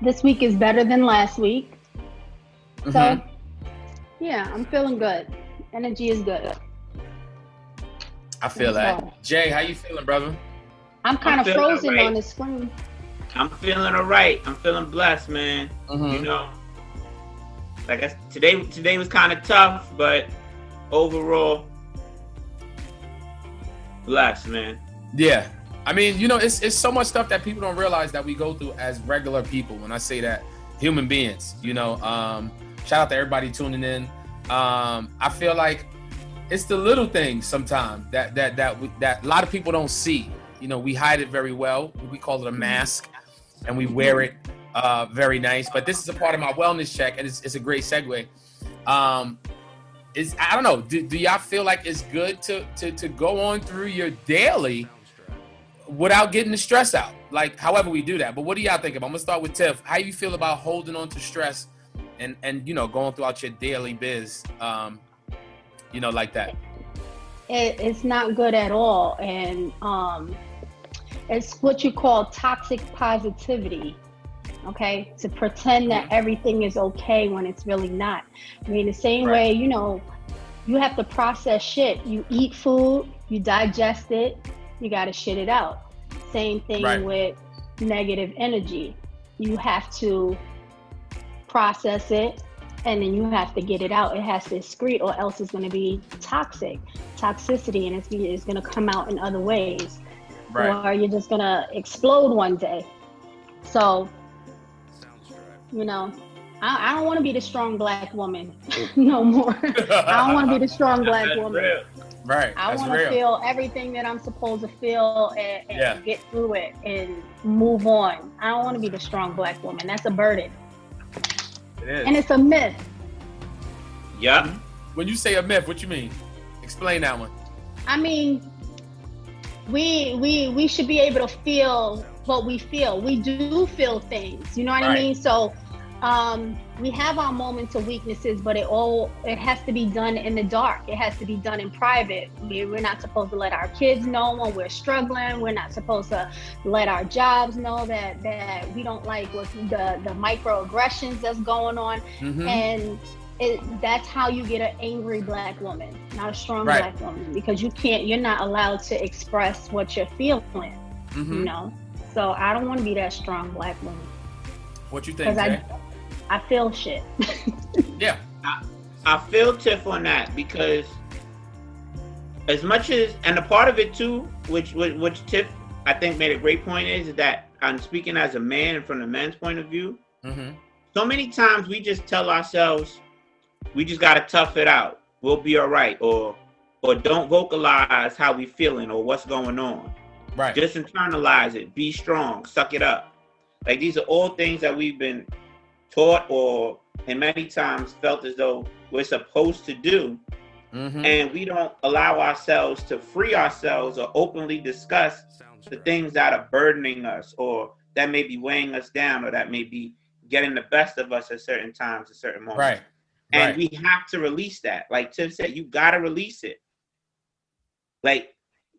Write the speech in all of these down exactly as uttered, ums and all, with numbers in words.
This week is better than last week. Mm-hmm. So, yeah, I'm feeling good. Energy is good. I feel That's that. all. Jay, how you feeling, brother? I'm kind I'm of feeling frozen alright. on the screen. I'm feeling all right. I'm feeling blessed, man. Mhm. You know, like I, today, today was kind of tough, but overall, blessed, man. Yeah. I mean, you know, it's it's so much stuff that people don't realize that we go through as regular people. When I say that, human beings, you know, um, shout out to everybody tuning in. Um, I feel like it's the little things sometimes that that that we, that a lot of people don't see. You know, we hide it very well. We call it a mask, and we wear it uh, very nice. But this is a part of my wellness check, and it's, it's a great segue. Um, is I don't know. Do, do y'all feel like it's good to to to go on through your daily without getting the stress out? Like, however we do that. But what do y'all think about? I'm gonna start with Tiff. How you feel about holding on to stress and and you know going throughout your daily biz, um, you know, like that? It, it's not good at all, and um, it's what you call toxic positivity. Okay, to pretend that everything is okay when it's really not. I mean, the same Right. way, you know, you have to process shit. You eat food, you digest it, you got to shit it out. Same thing Right. with negative energy. You have to process it, and then you have to get it out. It has to excrete, or else it's going to be toxic, toxicity, and it's, it's going to come out in other ways. Right. Or you're just going to explode one day. So, you know, I, I don't want to be the strong black woman no more. I don't want to be the strong black That's woman. real. Right. I That's want to real. feel everything that I'm supposed to feel and, and Yeah. get through it and move on. I don't want to be the strong black woman. That's a burden. It is. And it's a myth. Yup. When you say a myth, what you mean? Explain that one. I mean, we we we should be able to feel what we feel. We do feel things, you know what Right. I mean? So um, we have our moments of weaknesses, but it all it has to be done in the dark. It has to be done in private. We, we're not supposed to let our kids know when we're struggling. We're not supposed to let our jobs know that that we don't like what the the microaggressions that's going on. Mhm. And it, that's how you get an angry black woman, not a strong Right. black woman, because you can't, you're not allowed to express what you're feeling, Mhm. you know? So I don't want to be that strong black woman, What you think, because Jay? I, I feel shit. Yeah. I feel Tiff on that because as much as, and a part of it too, which, which which Tiff I think made a great point is, is that I'm speaking as a man and from the men's point of view. Mm-hmm. So many times we just tell ourselves we just gotta tough it out. We'll be all right, or or don't vocalize how we feeling or what's going on. Right. Just internalize it. Be strong. Suck it up. Like, these are all things that we've been taught or and many times felt as though we're supposed to do. Mm-hmm. And we don't allow ourselves to free ourselves or openly discuss the things that are burdening us or that may be weighing us down or that may be getting the best of us at certain times, at certain moments. Right. And Right. we have to release that. Like Tiff said, you got to release it. Like,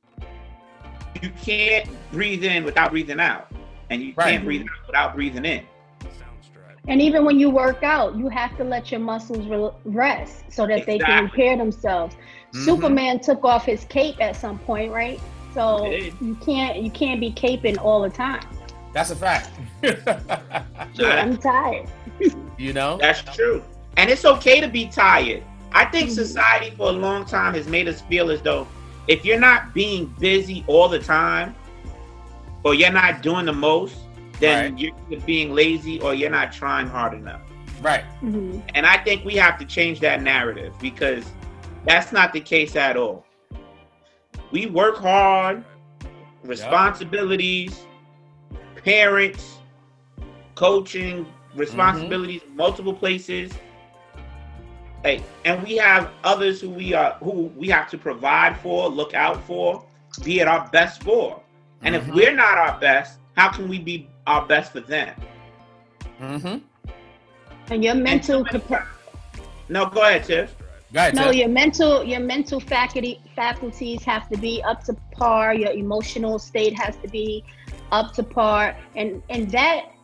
you can't breathe in without breathing out. And you Right. can't breathe out without breathing in. And even when you work out, you have to let your muscles re- rest so that they can Exactly. repair themselves. Mhm. Superman took off his cape at some point, right? So He did. you can't you can't be caping all the time. That's a fact. Shit, I'm tired. You know? That's true. And it's okay to be tired. I think Mhm. society for a long time has made us feel as though if you're not being busy all the time or you're not doing the most, then Right. you're either being lazy or you're not trying hard enough. Right. hmm And I think we have to change that narrative because that's not the case at all. We work hard, responsibilities, parents, coaching, responsibilities, multiple places. Like, and we have others who we are who we have to provide for, look out for, be at our best for. And Mhm. if we're not our best, how can we be our best for them? Mm-hmm. And your mental so many capa- No, go ahead, Tiff. Go ahead, no, Tiff. your mental your mental faculty faculties have to be up to par. Your emotional state has to be up to par, and and that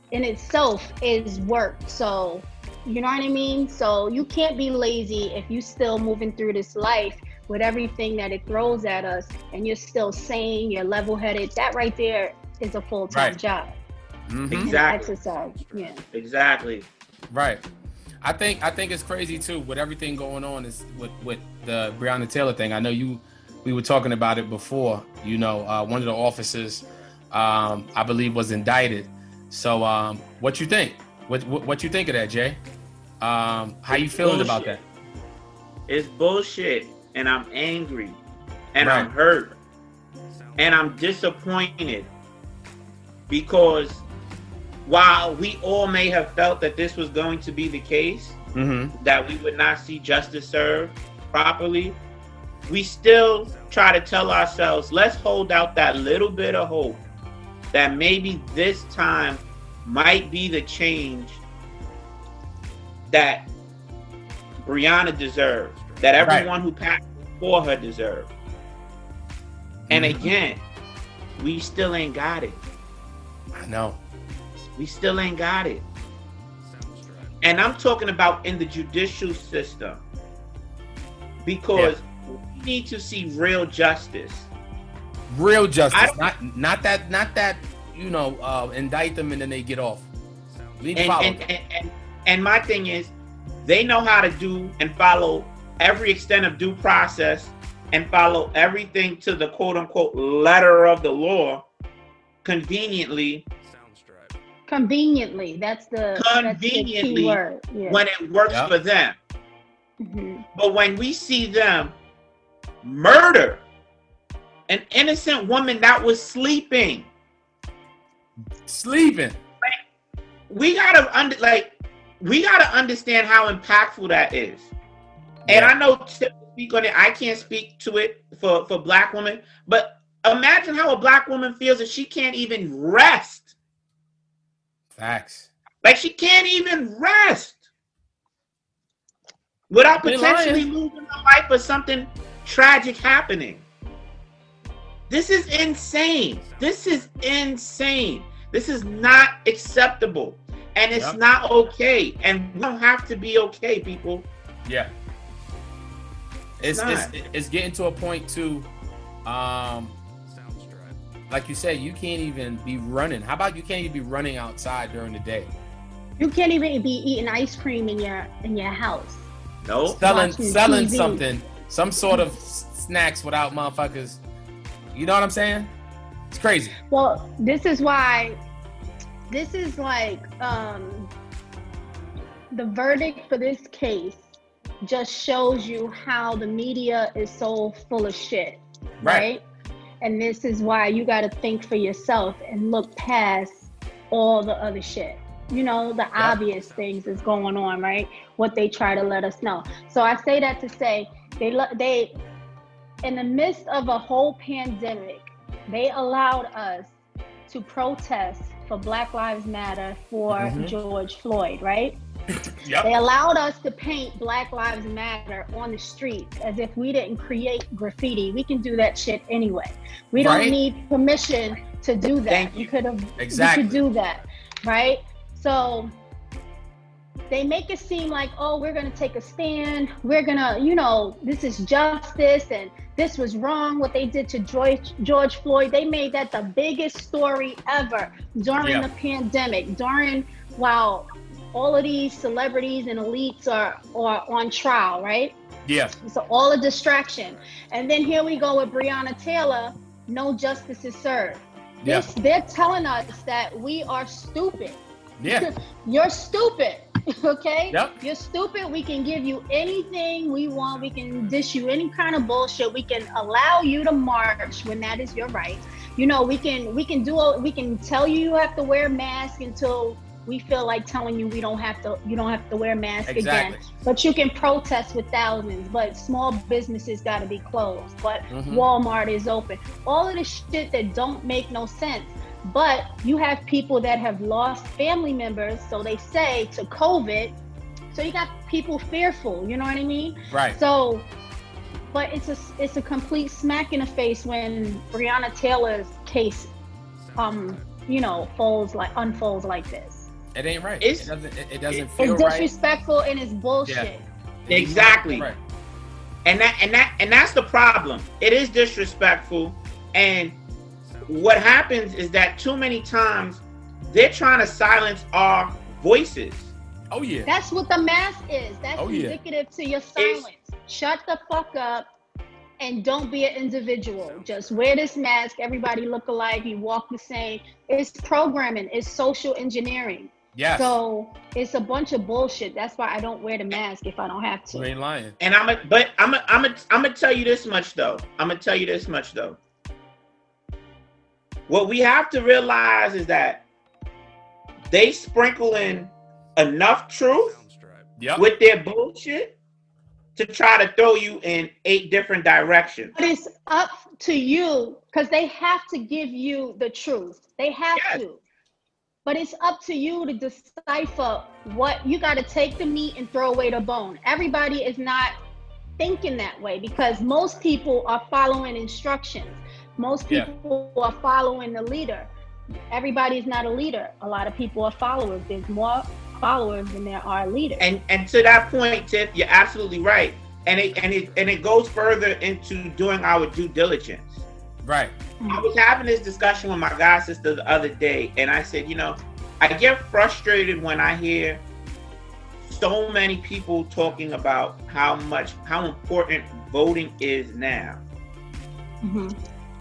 in itself is work. So, you know what I mean? So you can't be lazy if you still moving through this life with everything that it throws at us, and you're still sane, you're level-headed. That right there is a full-time Right. job. Mm-hmm. Exactly. Exercise. Yeah. Exactly. Right. I think I think it's crazy too with everything going on is with with the Breonna Taylor thing. I know you we were talking about it before. You know, uh, one of the officers, um, I believe, was indicted. So, um, what you think? What, what what you think of that, Jay? Um, how you feeling bullshit. about that? It's bullshit, and I'm angry, and Right. I'm hurt, and I'm disappointed because while we all may have felt that this was going to be the case, Mm-hmm. that we would not see justice served properly, we still try to tell ourselves, let's hold out that little bit of hope that maybe this time might be the change that Breonna deserved, that everyone who passed before her deserved. And Mhm. again, we still ain't got it. I know. We still ain't got it. And I'm talking about in the judicial system, because we need to see real justice. Real I justice, don't- not not that not that you know uh, indict them and then they get off. We need to And, follow and, them. and, and, and my thing is, they know how to do and follow every extent of due process and follow everything to the quote unquote letter of the law conveniently. Conveniently. That's the, that's the key Conveniently, word. Yeah. when it works Yep. for them. Mhm. But when we see them murder an innocent woman that was sleeping, Sleeping. we gotta under like we gotta understand how impactful that is. And Yeah. I know to speak on it, I can't speak to it for for black women, but imagine how a black woman feels if she can't even rest. Facts. Like she can't even rest without They potentially lying. losing her life or something tragic happening. This is insane. This is insane. This is not acceptable. And it's Yep. not okay. And we don't have to be okay, people. Yeah. It's It's it's, not. it's getting to a point too. Um, like you said, you can't even be running. How about you can't even be running outside during the day? You can't even be eating ice cream in your in your house. No. Selling Watching selling T V. something, some sort of s- snacks without motherfuckers. You know what I'm saying? It's crazy. Well, this is why this is like um the verdict for this case just shows you how the media is so full of shit, Right. right? And this is why you got to think for yourself and look past all the other shit. You know, the obvious things that's going on, right? What they try to let us know. So I say that to say they lo- they in the midst of a whole pandemic, they allowed us to protest for Black Lives Matter for Mhm. George Floyd, right? Yep. They allowed us to paint Black Lives Matter on the streets as if we didn't create graffiti. We can do that shit anyway. We don't Right. need permission to do that. Thank You you. could have Exactly. you could do that, right? So they make it seem like, oh, we're gonna take a stand. We're gonna, you know, this is justice and this was wrong what they did to George, George Floyd. They made that the biggest story ever during Yeah. the pandemic, during while all of these celebrities and elites are, are on trial, right? Yeah. So all a distraction. And then here we go with Breonna Taylor, no justice is served. Yeah. This, they're telling us that we are stupid. Yeah. You're stupid, okay? Yep. You're stupid. We can give you anything we want. We can dish you any kind of bullshit. We can allow you to march when that is your right. You know, we can we can do we can tell you you have to wear a mask until we feel like telling you we don't have to you don't have to wear a mask Exactly. again. But you can protest with thousands, but small businesses got to be closed. But Mhm. Walmart is open. All of this shit that don't make no sense. But you have people that have lost family members, so they say, to COVID. So you got people fearful, you know what I mean? Right. So, but it's a it's a complete smack in the face when Breonna Taylor's case, um, you know, folds like unfolds like this. It ain't right. It's, it doesn't. It, it doesn't feel It's right. disrespectful and it's bullshit. Yeah. Exactly. Right. And that and that and that's the problem. It is disrespectful, and what happens is that too many times they're trying to silence our voices. Oh yeah. That's what the mask is. That's Oh, yeah. indicative to your silence. Shut the fuck up and don't be an individual. Just wear this mask. Everybody look alike. You walk the same. It's programming. It's social engineering. Yes. So it's a bunch of bullshit. That's why I don't wear the mask if I don't have to. You ain't lying. And I'm a, but I'm a, I'm a, I'm gonna tell you this much though. I'm gonna tell you this much though. What we have to realize is that they sprinkle in enough truth Yep. with their bullshit to try to throw you in eight different directions. But it's up to you because they have to give you the truth. They have Yes. to. But it's up to you to decipher what you got to take the meat and throw away the bone. Everybody is not thinking that way because most people are following instructions. Most Yeah. people are following the leader. Everybody's not a leader. A lot of people are followers. There's more followers than there are leaders. And and to that point, Tiff, you're absolutely right. And it and it and it goes further into doing our due diligence. Right. I was having this discussion with my god sister the other day, and I said, you know, I get frustrated when I hear so many people talking about how much, how important voting is now. Mm-hmm.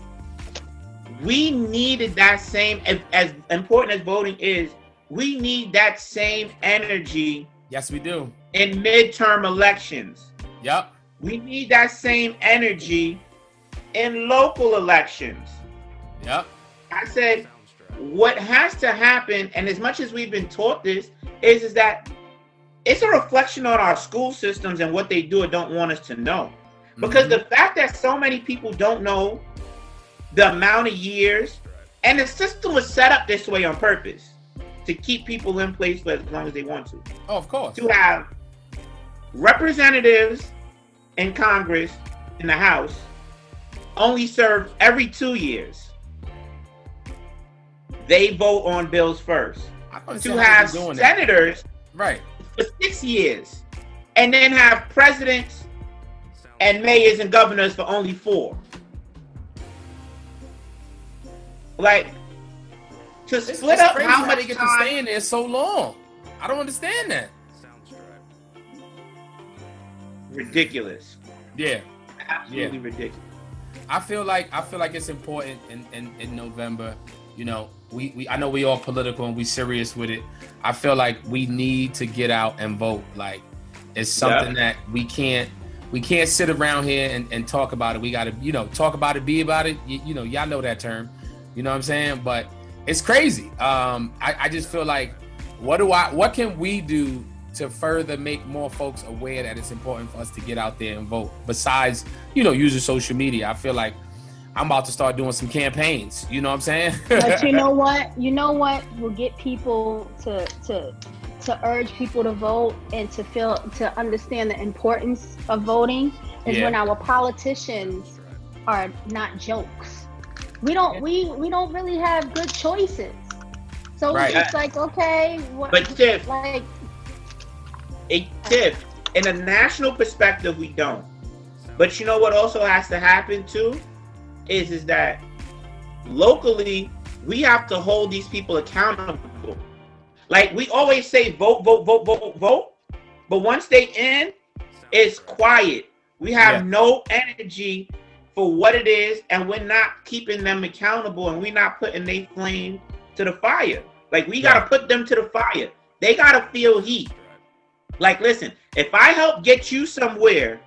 We needed that same, as, as important as voting is, we need that same energy Yes, we do. in midterm elections. Yep. We need that same energy in local elections. Yep. I said, what has to happen, and as much as we've been taught this, is, is that it's a reflection on our school systems and what they do or don't want us to know. Because Mhm. the fact that so many people don't know the amount of years, and the system was set up this way on purpose to keep people in place for as long as they want to. Oh, of course. To have representatives in Congress, in the House, only serve every two years. They vote on bills first. I don't To understand how have they're doing that. senators Right. for six years, and then have presidents and mayors and governors for only four. Like, to It's, split it's up crazy how how much they get time, to stay in there so long. I don't understand that. ridiculous. Yeah. Absolutely ridiculous. I feel like I feel like it's important in, in, in November. You know, we, we I know we all political and we serious with it. I feel like we need to get out and vote. Like it's something Yeah. that we can't we can't sit around here and, and talk about it. We gotta, you know, talk about it, be about it. You, you know, y'all know that term. You know what I'm saying? But it's crazy. Um, I, I just feel like what do I what can we do to further make more folks aware that it's important for us to get out there and vote besides, you know, using social media? I feel like I'm about to start doing some campaigns. You know what I'm saying? But you know what? You know what will get people to to to urge people to vote and to feel to understand the importance of voting is Yeah. when our politicians are not jokes. We don't we we don't really have good choices. So Right. it's just like, okay, what, But Tiff, like it, Tiff, in a national perspective, we don't. But you know what also has to happen too? Is, is that locally, we have to hold these people accountable. Like we always say, vote, vote, vote, vote, vote. But once they in, it's quiet. We have Yeah. no energy for what it is, and we're not keeping them accountable, and we're not putting their flame to the fire. Like we gotta Yeah. put them to the fire. They gotta feel heat. Like, listen, if I help get you somewhere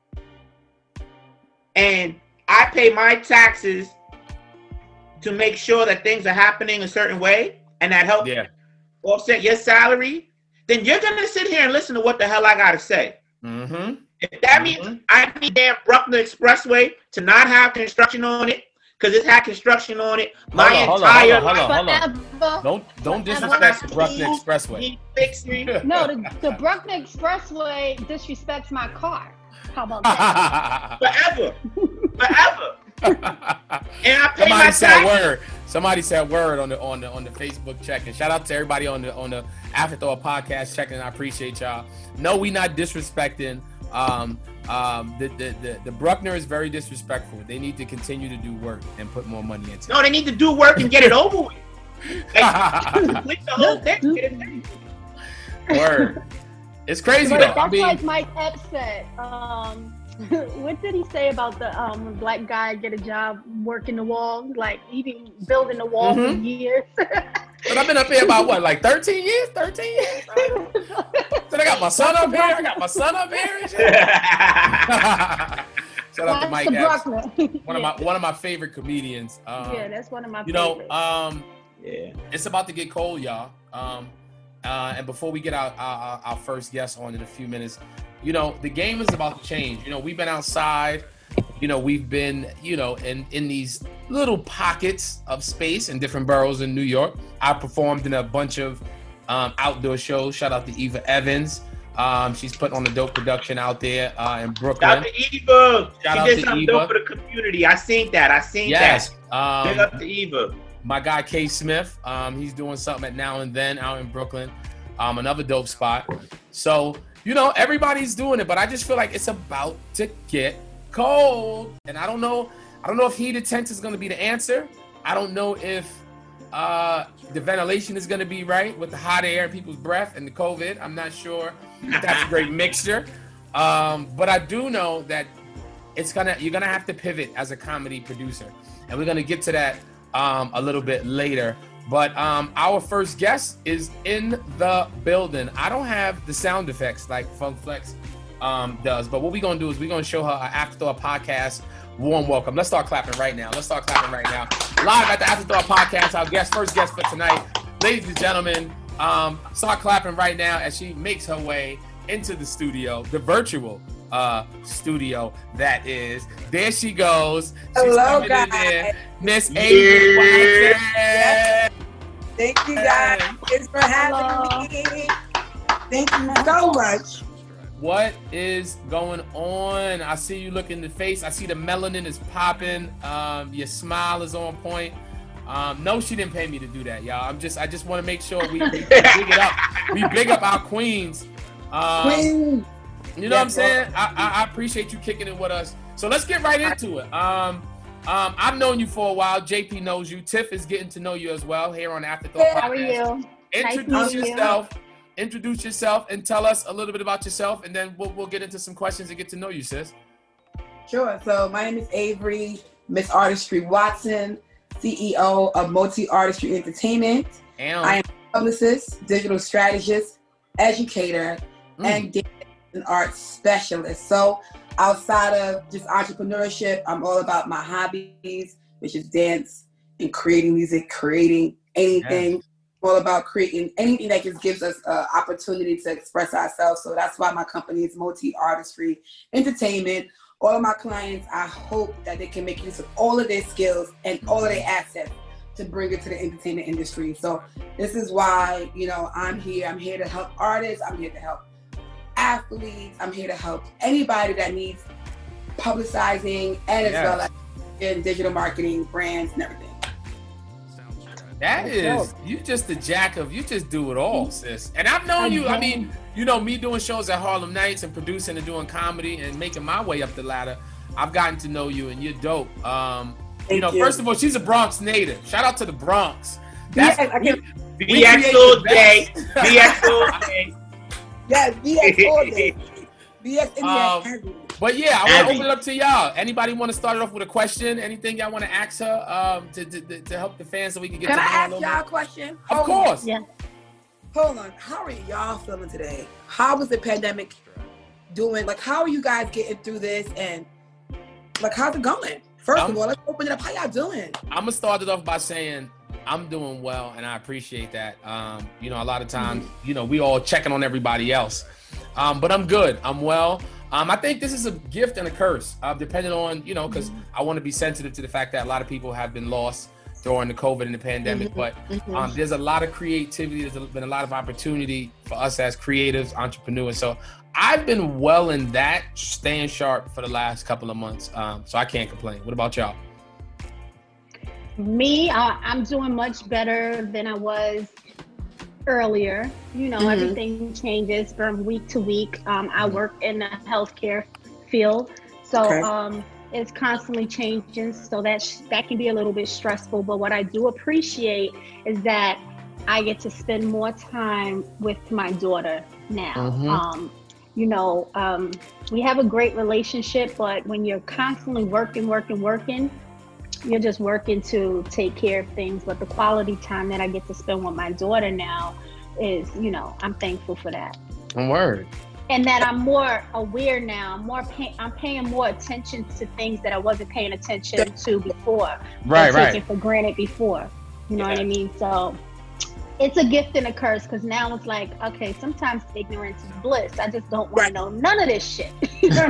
and I pay my taxes to make sure that things are happening a certain way and that helps Yeah. offset your salary, then you're going to sit here and listen to what the hell I got to say. Mm-hmm. If that means I need damn Bruckner Expressway to not have construction on it, because it's had construction on it my Hold on, entire hold on, hold on, hold on. forever. Don't don't Forever. disrespect Bruckner Expressway. He fixed me. No, the, the Bruckner Expressway disrespects my car. How about that? Forever. Forever. And I pay my Somebody said taxes. word. Somebody said word on the on the on the Facebook check, and shout out to everybody on the on the Afterthought podcast checking. I appreciate y'all. No, we not disrespecting. Um, um, the, the the the Bruckner is very disrespectful. They need to continue to do work and put more money into. No, they need to do work and get it over with. Like, complete the whole thing. Get it done. Word. It's crazy But though. that's I mean, like Mike Epps said. Um, what did he say about the um black guy get a job working the wall? Like he been building the wall Mhm. for years. but I've been up here about what, like thirteen years, thirteen years. So I got my son up here. I got my son up here. And shit. Shout out to Mike Epps, one of my one of my favorite comedians. Um, yeah, that's one of my you know, favorites. um, Yeah. it's about to get cold, y'all. Um, uh, and before we get our, our our first guest on in a few minutes, you know, the game is about to change. You know, we've been outside. You know, we've been, you know, in in these little pockets of space in different boroughs in New York. I performed in a bunch of um, outdoor shows. Shout out to Eva Evans. Um, she's putting on a dope production out there uh, in Brooklyn. Shout out to Eva. Shout she out did to something Eva. dope for the community. I seen that. I seen Yes. that. Big Um, up to Eva. my guy K Smith, um, he's doing something at Now and Then out in Brooklyn, um, another dope spot. So, you know, everybody's doing it, but I just feel like it's about to get cold. And I don't know, I don't know if heated tents is gonna be the answer. I don't know if uh, the ventilation is gonna be right with the hot air and people's breath and the COVID. I'm not sure if that's a great mixture. Um, but I do know that it's gonna, you're gonna have to pivot as a comedy producer. And we're gonna get to that um, a little bit later. But um, our first guest is in the building. I don't have the sound effects like Funk Flex um, does, but what we're gonna do is we're gonna show her our Afterthought podcast warm welcome. Let's start clapping right now. Let's start clapping right now. Live at the Afterthought podcast, our guest, first guest for tonight. Ladies and gentlemen, um, start clapping right now as she makes her way into the studio, the virtual uh studio that is. There she goes. She's Hello, coming in guys. there. Miss Avery Watson. Yes. Thank you guys Hey. Thanks for having me. Thank you so much. What is going on? I see you look in the face. I see the melanin is popping. Um, your smile is on point. Um, no, she didn't pay me to do that, y'all. I'm just, I just want to make sure we, we big it up. We big up our queens. Um, Queen. You know what I'm saying? I, I, I appreciate you kicking it with us. So let's get right into it. Um, um, I've known you for a while. J P knows you. Tiff is getting to know you as well here on Afterthought Podcast. How are you? Introduce Nice to meet you. yourself. Introduce yourself and tell us a little bit about yourself, and then we'll we'll get into some questions and get to know you, sis. Sure. So my name is Avery, Miss Artistry Watson, C E O of Multi Artistry Entertainment. And I am a publicist, digital strategist, educator, Mm. and dance and arts specialist. So outside of just entrepreneurship, I'm all about my hobbies, which is dance and creating music, creating anything. All about creating anything that just gives us an opportunity to express ourselves. So that's why my company is Multi Artistry Entertainment. All of my clients, I hope that they can make use of all of their skills and all of their assets to bring it to the entertainment industry. So this is why, you know, I'm here. I'm here to help artists. I'm here to help athletes. I'm here to help anybody that needs publicizing and as Yes. well as in digital marketing, brands, and everything. that That's is, you just the jack of, you just do it all, sis. And I've known you, I mean, you know, me doing shows at Harlem Nights and producing and doing comedy and making my way up the ladder. I've gotten to know you and you're dope. Um, you Thank know, you. first of all, she's a Bronx native. Shout out to the Bronx. That's, Yes, I can- we B X create all the day. best. B X all day. Yes, B S all day. B S Indiana Um, every day. But yeah, I want Abby. to open it up to y'all. Anybody want to start it off with a question? Anything y'all want to ask her um, to, to to help the fans so we can get Can to I know her a ask little y'all a bit? question? Of Hold course. Yeah. On. Hold on. How are y'all feeling today? How was the pandemic doing? Like, how are you guys getting through this? And like, how's it going? First Um, of all, let's open it up. How y'all doing? I'm gonna start it off by saying I'm doing well, and I appreciate that. Um, you know, a lot of times, you know, we all checking on everybody else, um, but I'm good. I'm well. Um, I think this is a gift and a curse, uh, depending on, you know, because I want to be sensitive to the fact that a lot of people have been lost during the COVID and the pandemic, but um, there's a lot of creativity. There's been a lot of opportunity for us as creatives, entrepreneurs. So I've been well in that, staying sharp for the last couple of months. Um, so I can't complain. What about y'all? Me, uh, I'm doing much better than I was earlier. You know, mm-hmm. everything changes from week to week. Um, I work in the healthcare field, so okay. um, it's constantly changing. So that sh- that can be a little bit stressful. But what I do appreciate is that I get to spend more time with my daughter now. Mm-hmm. Um, you know, um, we have a great relationship, but when you're constantly working, working, working, you're just working to take care of things. But the quality time that I get to spend with my daughter now is, you know, I'm thankful for that. Word. And that I'm more aware now. I'm more pay- I'm paying more attention to things that I wasn't paying attention to before. Right, right. Taking for granted before. You know yeah. what I mean? So it's a gift and a curse, because now it's like, okay, sometimes ignorance is bliss. I just don't want right. to know none of this shit. You know what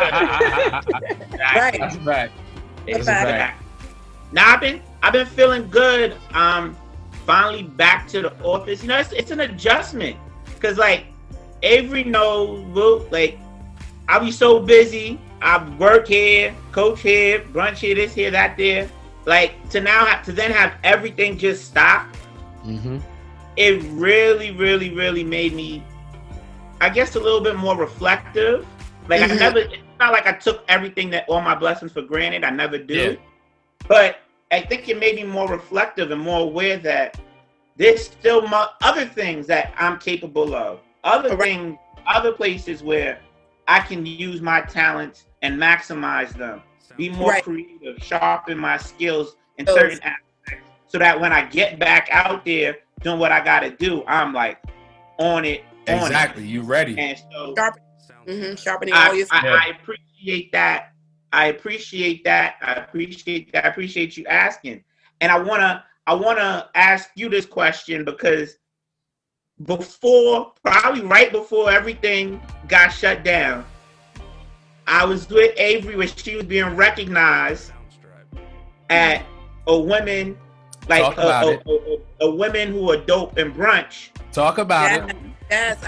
I mean? Right. That's back. That's back. Now I've been I've been feeling good. Um, finally back to the office. You know, it's, it's an adjustment, because like Avery knows, like I'll be so busy. I work here, coach here, brunch here, this here, that there. Like to now have to then have everything just stop. Mm-hmm. It really, really, really made me, I guess, a little bit more reflective. Like mm-hmm. I never, it's not like I took everything that all my blessings for granted. I never do. Yeah. But I think it made me more reflective and more aware that there's still mo- other things that I'm capable of. Other right. things, other places where I can use my talents and maximize them. Be more right. creative, sharpen my skills in Those. certain aspects. So that when I get back out there doing what I got to do, I'm like on it. On exactly. It. You ready. And so Sharpen, mm-hmm, sharpening I, all your I, I appreciate that. I appreciate that. I appreciate that. I appreciate you asking. And I want to, I want to ask you this question, because before, probably right before everything got shut down, I was with Avery when she was being recognized at a women, like a, a, a, a, a women who are dope and brunch. Talk about yes, it. Yes,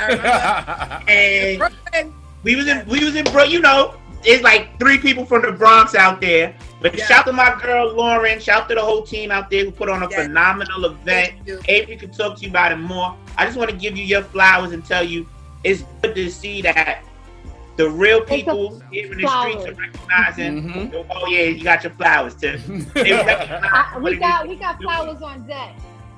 I remember. And we was in, we was in, bro. You know, it's like three people from the Bronx out there. But yeah. shout to my girl Lauren. Shout to the whole team out there who put on a yes. phenomenal event. Avery can talk to you about it more. I just want to give you your flowers and tell you it's good to see that the real people here in the flowers. streets are recognizing. Mm-hmm. Oh yeah, you got your flowers too. I, we got we got flowers doing. on deck.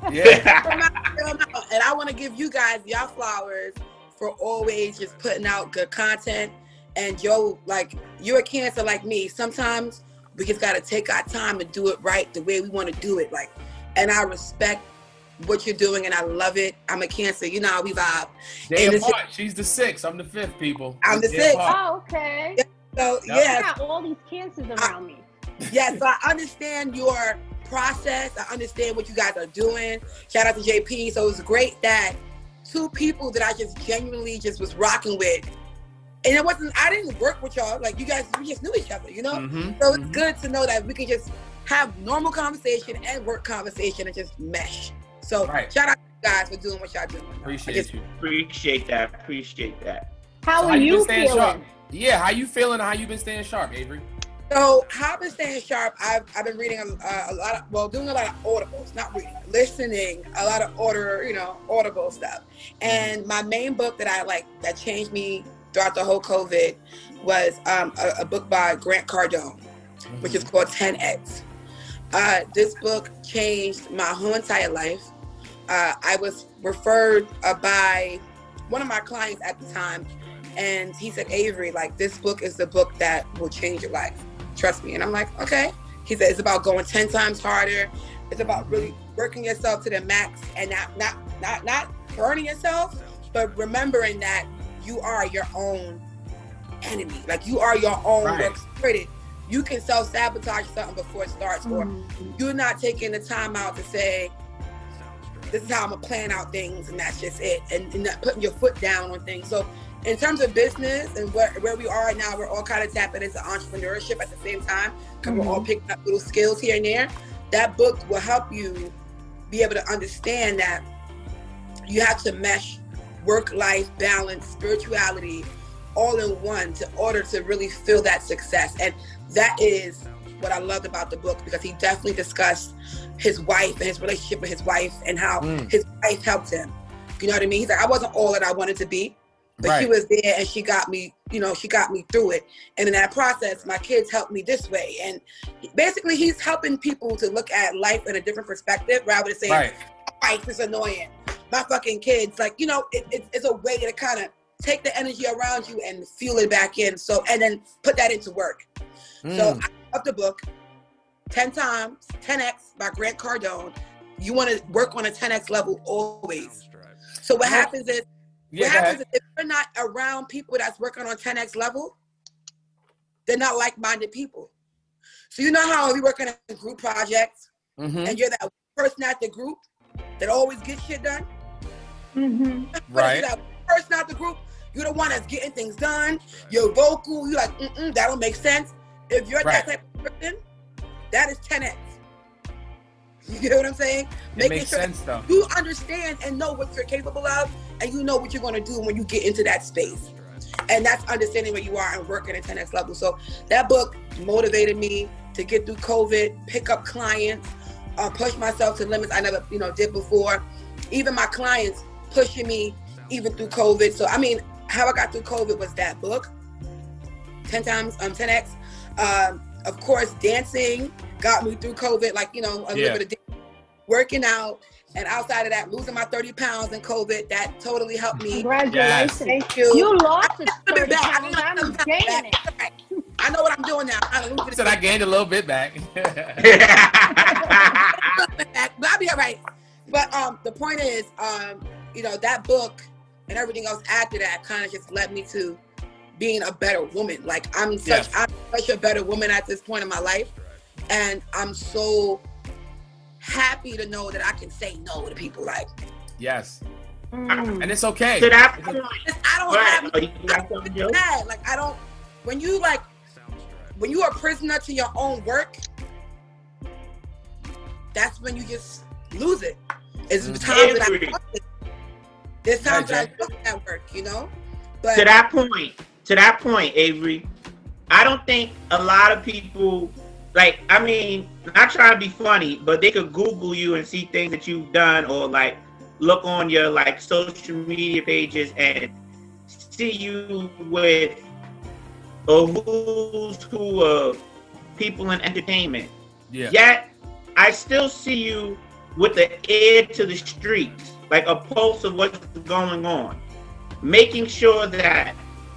Yeah. And I want to give you guys y'all flowers for always just putting out good content. And yo, like you're a Cancer like me. Sometimes we just gotta take our time and do it right the way we want to do it. Like, and I respect what you're doing, and I love it. I'm a Cancer, you know how we vibe. Day apart. She's the sixth. I'm the fifth, people. I'm the sixth. Oh, okay. So yep. yeah, I got all these Cancers around I, me. Yeah, so I understand your process. I understand what you guys are doing. Shout out to J P. So it was great that two people that I just genuinely just was rocking with. And it wasn't, I didn't work with y'all. Like you guys, we just knew each other, you know? Mm-hmm, so it's mm-hmm. good to know that we can just have normal conversation and work conversation and just mesh. So right. shout out to you guys for doing what y'all doing. Appreciate just, you. Appreciate that. Appreciate that. How so are how you, you feeling? Sharp? Yeah, how you feeling and how you been staying sharp, Avery? So how I've been staying sharp, I've, I've been reading a, a lot of, well, doing a lot of audibles, not reading, listening, a lot of order, you know, audible stuff. And my main book that I like, that changed me throughout the whole COVID was um, a, a book by Grant Cardone, mm-hmm. which is called ten X. Uh, this book changed my whole entire life. Uh, I was referred uh, by one of my clients at the time, and he said, Avery, like, this book is the book that will change your life. Trust me. And I'm like, okay. He said, it's about going ten times harder. It's about really working yourself to the max and not, not, not, not burning yourself, but remembering that you are your own enemy. Like, you are your own right. worst critic. You can self-sabotage something before it starts, mm-hmm. or you're not taking the time out to say, this is how I'm gonna plan out things, and that's just it, and, and not putting your foot down on things. So in terms of business and where, where we are now, we're all kind of tapping into entrepreneurship at the same time, because mm-hmm. we're all picking up little skills here and there. That book will help you be able to understand that you have to mesh work-life balance, spirituality, all in one, to order to really feel that success. And that is what I loved about the book, because he definitely discussed his wife and his relationship with his wife and how mm. his wife helped him. You know what I mean? He's like, I wasn't all that I wanted to be, but right. she was there and she got me, you know, she got me through it. And in that process, my kids helped me this way. And basically he's helping people to look at life in a different perspective rather than saying, right. my wife is annoying, my fucking kids. Like, you know, it, it, it's a way to kind of take the energy around you and fuel it back in. So, and then put that into work. Mm. So I love the book, ten times, ten X by Grant Cardone. You want to work on a ten X level always. So what happens is, yeah, what happens is if you're not around people that's working on ten X level, they're not like-minded people. So you know how we work on a group project, mm-hmm. and you're that person at the group that always gets shit done? Mm-hmm. Right. You're that person at the group, you're the one that's getting things done, you're vocal, you're like, mm-mm, that don't make sense. If you're right. that type of person, that is ten X. You know what I'm saying? It Making makes sure sense, though. You understand and know what you're capable of, and you know what you're going to do when you get into that space. And that's understanding where you are and working at ten X level. So that book motivated me to get through COVID, pick up clients, uh, push myself to limits I never, you know, did before. Even my clients pushing me even through COVID. So I mean, how I got through COVID was that book, ten times, um, ten X. Um, of course, dancing got me through COVID, like, you know, a yeah. little bit of working out. And outside of that, losing my thirty pounds in COVID, that totally helped me. Congratulations. Yes. Thank you. You lost the thirty back. pounds. I'm gaining it. I know what I'm doing now. I'm losing Said I gained a little bit back. But I'll be all right. But um, the point is, um, you know, that book and everything else after that kind of just led me to being a better woman. Like I'm such, yeah. I'm such a better woman at this point in my life, and I'm so happy to know that I can say no to people. Like, yes, mm. and it's okay. To that point, I don't right. have oh, you got something to that. Like I don't. When you like, when you are a prisoner to your own work, that's when you just lose it. It's mm-hmm. times that I lost it. There's times that I lost that work, you know. But to that point, to that point, Avery, I don't think a lot of people. Like, I mean, not trying to be funny, but they could Google you and see things that you've done, or like look on your like social media pages and see you with a who's who of people in entertainment. Yeah. Yet, I still see you with the ear to the streets, like a pulse of what's going on, making sure that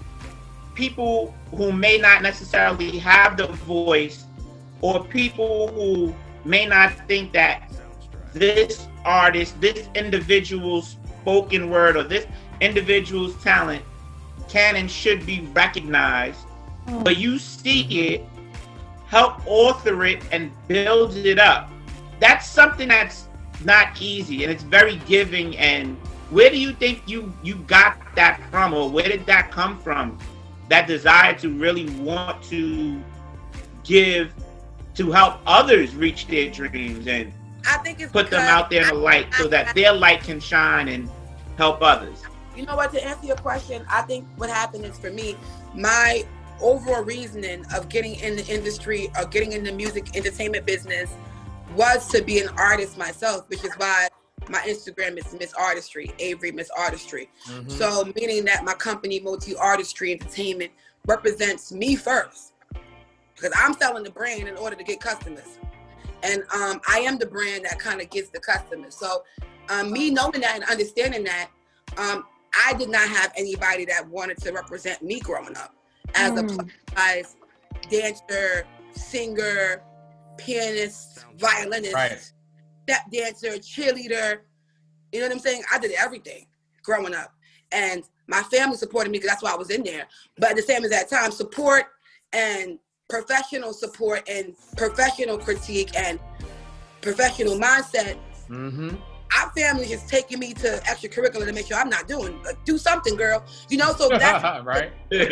people who may not necessarily have the voice, or people who may not think that this artist, this individual's spoken word, or this individual's talent can and should be recognized, mm. but you see it, help author it, and build it up. That's something that's not easy, and it's very giving. And where do you think you, you got that from, or where did that come from? That desire to really want to give, to help others reach their dreams and I think it's put them out there in the light so that their light can shine and help others. You know what, to answer your question, I think what happened is, for me, my overall reasoning of getting in the industry or getting in the music entertainment business was to be an artist myself, which is why my Instagram is Miss Artistry, Avery Miss Artistry. Mm-hmm. So meaning that my company, Multi Artistry Entertainment, represents me first. Because I'm selling the brand in order to get customers. And um, I am the brand that kind of gets the customers. So um, me knowing that and understanding that, um, I did not have anybody that wanted to represent me growing up as mm. a plus size dancer, singer, pianist, violinist, right. step dancer, cheerleader. You know what I'm saying? I did everything growing up. And my family supported me because that's why I was in there. But at the same as that time, support and professional support and professional critique and professional mindset. Mm-hmm. Our family is taking me to extracurricular to make sure I'm not doing, like, do something, girl. You know, so that's right.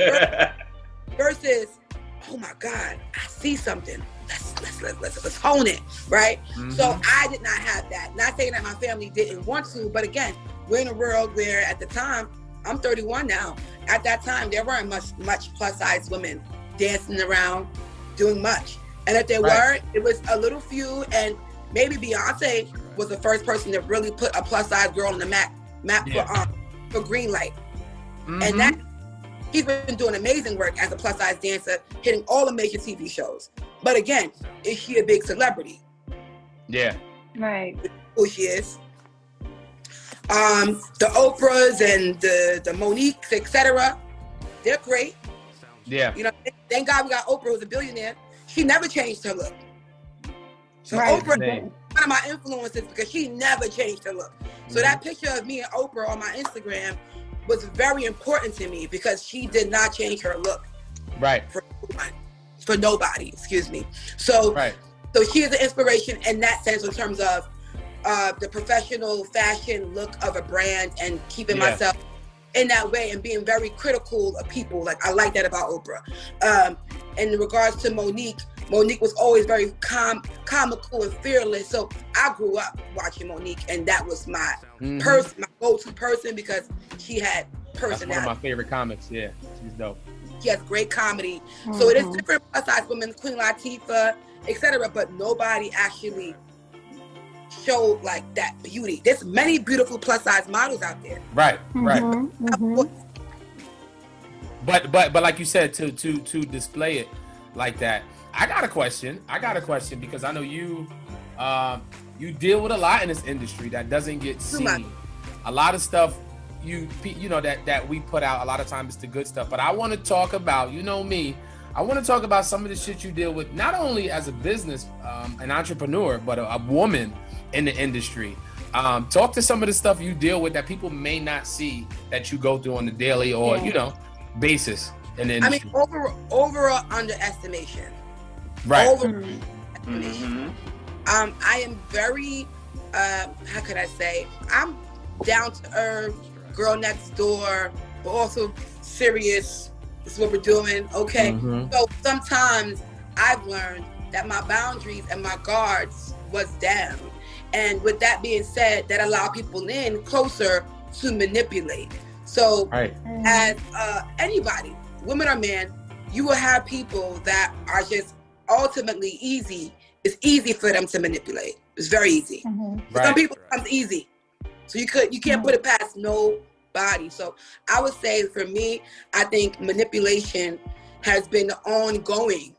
Versus, oh my God, I see something. Let's let's let's let's, let's hone it, right? Mm-hmm. So I did not have that. Not saying that my family didn't want to, but again, we're in a world where at the time, I'm thirty-one now. At that time, there weren't much much plus size women dancing around, doing much. And if there Right. were, it was a little few, and maybe Beyonce was the first person to really put a plus size girl on the map map Yeah. for um for Greenlight. Mhm. And that he's been doing amazing work as a plus size dancer, hitting all the major T V shows. But again, is she a big celebrity? Yeah. Right. Who she is? Um, the Oprahs and the the Moniques, et cetera. They're great. Yeah. You know, thank God we got Oprah, who's a billionaire. She never changed her look. So Right. Oprah Same. is one of my influences because she never changed her look. So that picture of me and Oprah on my Instagram was very important to me because she did not change her look Right. for nobody. For nobody, excuse me. So, Right. so she is an inspiration in that sense in terms of uh, the professional fashion look of a brand and keeping Yeah. myself in that way and being very critical of people. Like, I like that about Oprah. Um, in regards to Monique, Monique was always very calm, comical and fearless. So I grew up watching Monique, and that was my Mhm. person, my go-to person because she had That's one of personality. my favorite comics. Yeah. She's dope. She has great comedy. So it is Mhm. different plus size women, Queen Latifah, et cetera. But nobody actually showed like that beauty. There's many beautiful plus size models out there. Right. Right. Mhm, mhm. But but but like you said, to to to display it like that, I got a question. I got a question because I know you um you deal with a lot in this industry that doesn't get Too much. seen. A lot of stuff you you know that that we put out a lot of times is the good stuff. But I want to talk about, you know me, I want to talk about some of the shit you deal with, not only as a business, um, an entrepreneur, but a, a woman in the industry. Um, talk to some of the stuff you deal with that people may not see that you go through on the daily or Yeah. you know basis in the I industry. mean, over, overall underestimation. Right. Mhm. Overestimation. Mhm. Um, I am very, uh, how could I say? I'm down to earth, girl next door, but also serious. This is what we're doing. Okay. Mhm. So sometimes I've learned that my boundaries and my guards was down. And with that being said, that allow people in closer to manipulate. So Right. as uh, anybody, women or men, you will have people that are just ultimately easy. It's easy for them to manipulate. It's very easy. Mhm. For some Right. people, it comes easy. So you could you can't put it past nobody. So I would say for me, I think manipulation has been an ongoing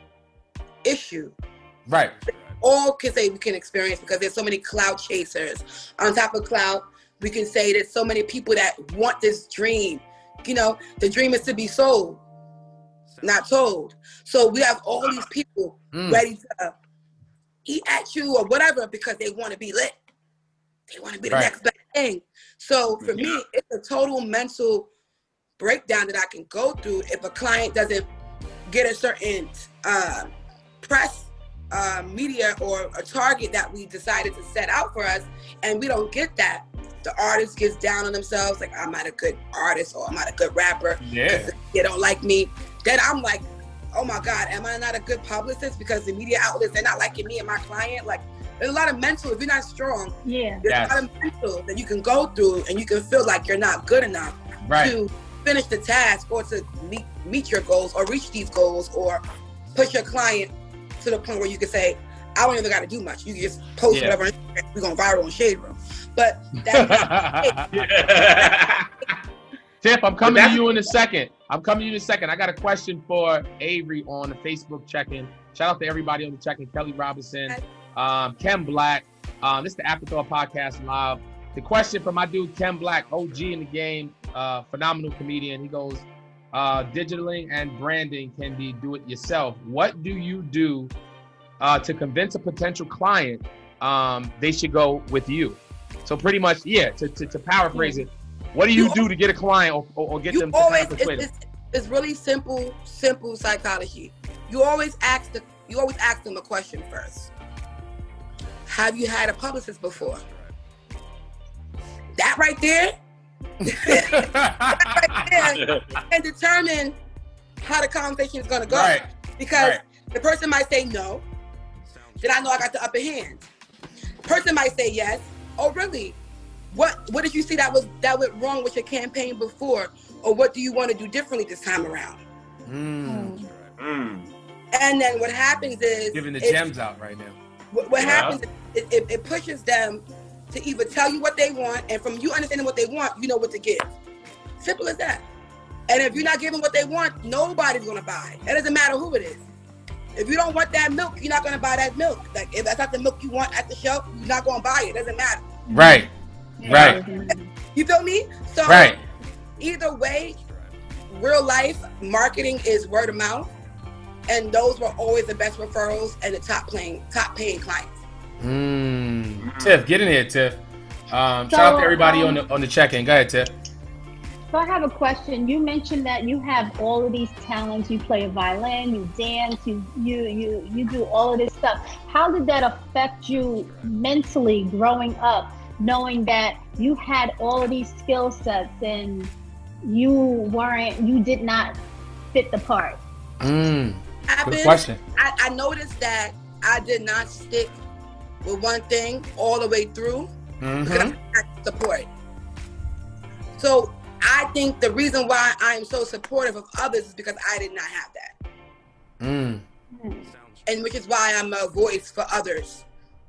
issue. Right. All can say we can experience because there's so many clout chasers. On top of clout, we can say there's so many people that want this dream. You know, the dream is to be sold, not told. So we have all these people Mm. ready to eat at you or whatever because they want to be lit. They want to be the Right. next best thing. So for me, it's a total mental breakdown that I can go through if a client doesn't get a certain uh, press uh, media or a target that we decided to set out for us, and we don't get that. The artist gets down on themselves, like, I'm not a good artist or I'm not a good rapper. Yeah. They don't like me. Then I'm like, oh my God, am I not a good publicist because the media outlets, they're not liking me and my client? Like, there's a lot of mental, if you're not strong, Yeah. there's Yes. a lot of mental that you can go through and you can feel like you're not good enough Right. to finish the task or to meet, meet your goals or reach these goals or push your client to the point where you can say, I don't even got to do much. You can just post Yeah. whatever, we're going viral in Shade Room. But that's Tiff, I'm coming to that's- you in a second. I'm coming to you in a second. I got a question for Avery on the Facebook check-in. Shout out to everybody on the check-in. Kelly Robinson, um, Ken Black. Um, this is the Afterthought Podcast Live. The question from my dude, Ken Black, O G in the game, uh, phenomenal comedian. He goes, uh, digitaling and branding can be do it yourself. What do you do uh, to convince a potential client um, they should go with you? So pretty much, yeah, to, to, to paraphrase it, what do you, You do to get a client or, or, or get you them to always, kind of it's, persuade them? it's, it's really simple, simple psychology. You always ask the, you always ask them a question first. Have you had a publicist before? That right there, right there can determine how the conversation is going to go. Right. Because Right. the person might say no, then I know I got the upper hand. The person might say yes. Oh, really? What What did you see that was that went wrong with your campaign before, or what do you want to do differently this time around? Mm. Mm. And then what happens is giving the it's- gems out right now. What, what Yeah. happens is it, it, it pushes them to either tell you what they want, and from you understanding what they want, you know what to give. Simple as that. And if you're not giving what they want, nobody's gonna buy. It doesn't matter who it is. If you don't want that milk, you're not gonna buy that milk. Like if that's not the milk you want at the shelf, you're not gonna buy it. It doesn't matter. Right. Right. You feel me? So Right. either way, real life marketing is word of mouth, and those were always the best referrals and the top paying top paying clients. Mm. Tiff, get in here, Tiff. Um, So, shout out to everybody um, on the on the check-in. Go ahead, Tiff. So I have a question. You mentioned that you have all of these talents. You play a violin, you dance, you you you you do all of this stuff. How did that affect you mentally growing up, knowing that you had all of these skill sets and you weren't, you did not fit the part? Mm. Good Happened, question. I, I noticed that I did not stick with one thing all the way through because Mm-hmm. I had support. So I think the reason why I am so supportive of others is because I did not have that. Mm. And which is why I'm a voice for others.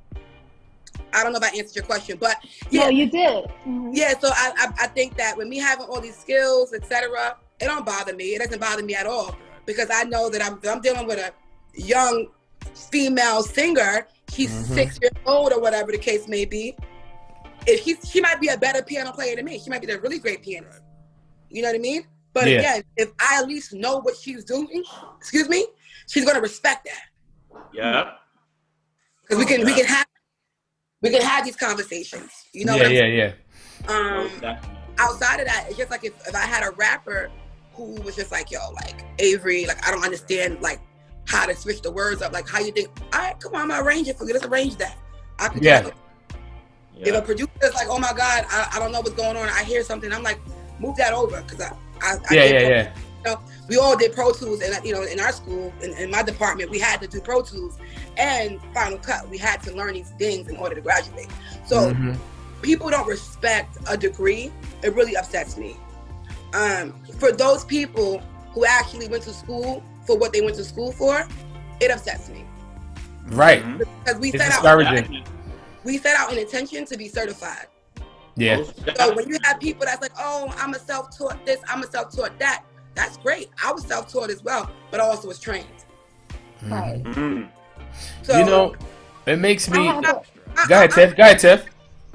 I don't know if I answered your question, but yeah, No, you did. Mhm. yeah. So I, I, I think that when me having all these skills, et cetera, it don't bother me. It doesn't bother me at all because I know that I'm, I'm dealing with a young female singer. She's Mhm. six years old or whatever the case may be. If she, she might be a better piano player than me. She might be a really great pianist. You know what I mean? But Yeah. again, if I at least know what she's doing, excuse me, she's gonna respect that. Yeah. Because we can we Yeah. can have we can have these conversations. You know Yeah, what I'm yeah, yeah. Um, Most definitely. outside of that, it's just like if, if I had a rapper who was just like, yo, like Avery, like I don't understand like how to switch the words up. Like how you think, all right, come on, I'm gonna arrange it for you. Let's arrange that. I can do Yeah. it. If a Yeah. producer's like, oh my God, I, I don't know what's going on. I hear something. I'm like, move that over. Cause I, I, I Yeah, did yeah, Pro- yeah. You know, we all did Pro Tools, and you know, in our school, in, in my department, we had to do Pro Tools and Final Cut. We had to learn these things in order to graduate. So Mhm. people don't respect a degree. It really upsets me. Um, for those people who actually went to school for what they went to school for, it upsets me Right. Mhm. because we It's set out discouraging. we set out an intention to be certified. Yeah. Most So definitely. when you have people that's like, oh, I'm a self-taught this, I'm a self-taught that, that's great. I was self-taught as well, but I also was trained. Right. Mhm. So You know, it makes I me. have a- I- Go ahead, I- Tiff. Go ahead, Tiff.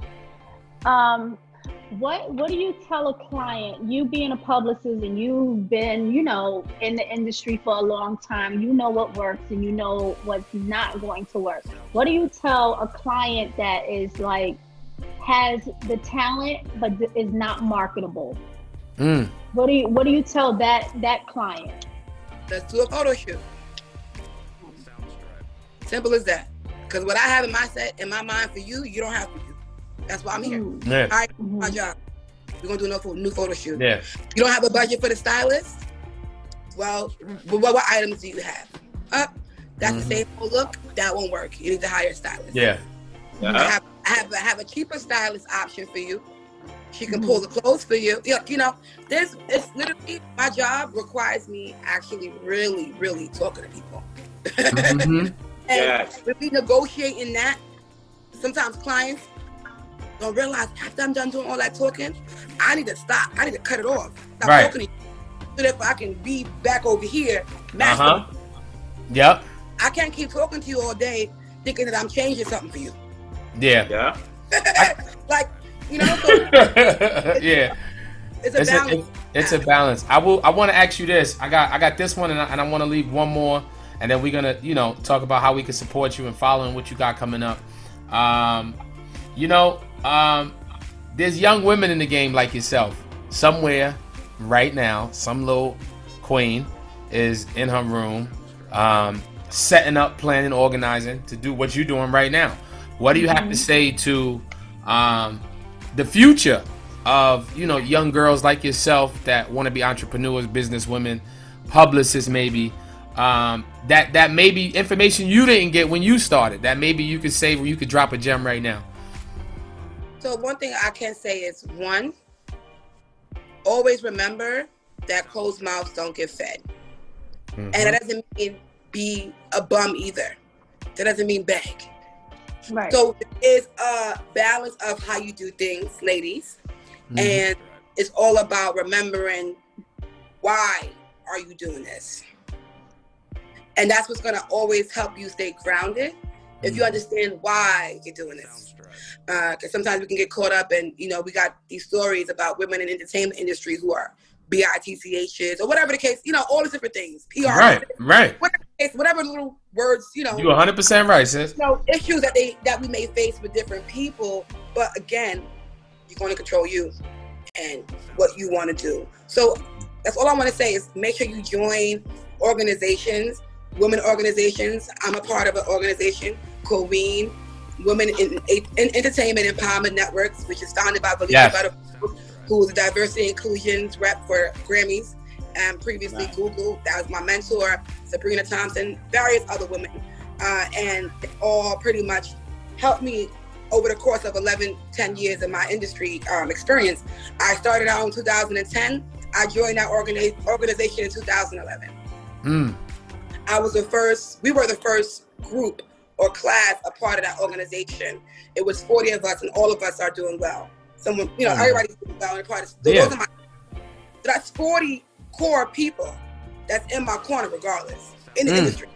Um, what what do you tell a client? You being a publicist and you've been, you know, in the industry for a long time. You know what works and you know what's not going to work. What do you tell a client that is like has the talent but is not marketable? Mm. What do you what do you tell that that client? Let's do a photo shoot. Simple as that. Because what I have in my set, in my mind for you, you don't have for you. That's why I'm here. Mm, Yeah. All right, mhm. my job. We're gonna do no pho- new photo shoot. Yeah. You don't have a budget for the stylist? Well, what, what items do you have? Up. That's Mhm. the same old look. That won't work. You need to hire a stylist. Yeah. I Yeah. have, I have, I have a cheaper stylist option for you. She can pull the clothes for you. You know, you know, this it's literally my job requires me actually really, really talking to people. Mhm. And Yes. when we negotiating that, sometimes clients don't realize after I'm done doing all that talking, I need to stop. I need to cut it off. Stop Right. talking to you so that I can be back over here. Uh Master. huh. Yep. I can't keep talking to you all day thinking that I'm changing something for you. Yeah. Yeah. Like, you know, so Yeah. it's a It's a, balance. it's, it's a balance. I will. I want to ask you this. I got. I got this one, and I, and I want to leave one more, and then we're gonna, you know, talk about how we can support you and following what you got coming up. Um, you know, um, there's young women in the game like yourself. Somewhere, right now, some little queen is in her room, um, setting up, planning, organizing to do what you're doing right now. What do you have to say to um, the future of, you know, young girls like yourself that want to be entrepreneurs, businesswomen, publicists, maybe um, that that maybe information you didn't get when you started that maybe you could save, or you could drop a gem right now? So one thing I can say is, one, always remember that closed mouths don't get fed. Mhm. And it doesn't mean be a bum either. That doesn't mean beg. Right. So it's a balance of how you do things, ladies. Mm-hmm. And it's all about remembering why are you doing this? And that's what's gonna always help you stay grounded if you understand why you're doing this. Because uh, sometimes we can get caught up and, you know, we got these stories about women in the entertainment industry who are B I T C H's or whatever the case, you know, all these different things. P R. Right, right. Whatever the case, whatever little words, you know. You're one hundred percent right, sis. You know, issues that they that we may face with different people. But again, you're going to control you and what you want to do. So that's all I want to say is make sure you join organizations, women organizations. I'm a part of an organization called WEEN, Women in, in Entertainment Empowerment Networks, which is founded by Valika yes. Butterfield, who was a diversity inclusions rep for Grammys and previously wow. Google. That was my mentor, Sabrina Thompson, various other women. Uh, and they all pretty much helped me over the course of eleven, ten years of my industry um, experience. I started out in two thousand ten. I joined that organi- organization in two thousand eleven. Mm. I was the first, we were the first group or class a part of that organization. It was forty of us and all of us are doing well. Someone, you know, mm. everybody's doing well in part of, so yeah. those are my, so that's forty core people that's in my corner regardless, in the mm. industry.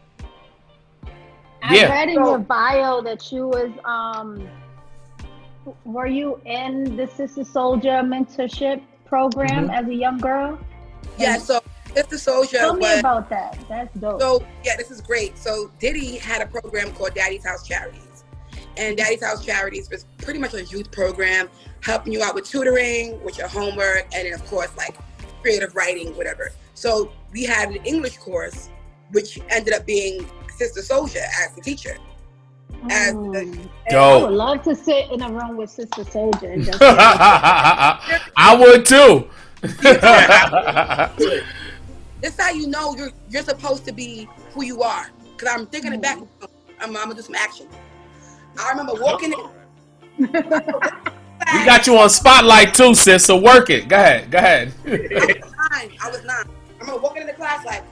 I yeah. read in your bio that you was, um, were you in the Sister Soldier mentorship program mm-hmm. as a young girl? Yeah, so Sister Soldier Tell me was, about that. That's dope. So, yeah, this is great. So Diddy had a program called Daddy's House Charities. And Daddy's House Charities was pretty much a youth program, helping you out with tutoring, with your homework, and then, of course, like creative writing, whatever. So we had an English course, which ended up being Sister Soldier as the teacher. As mm. the, I would love to sit in a room with Sister Soldier. And just I would too. This is how you know you're you're supposed to be who you are. Cause I'm thinking it back. I'm, I'm gonna do some action. I remember walking in. We got you on spotlight too, sis. So work it. Go ahead. Go ahead. I was nine. I was nine. I remember walking in the class like.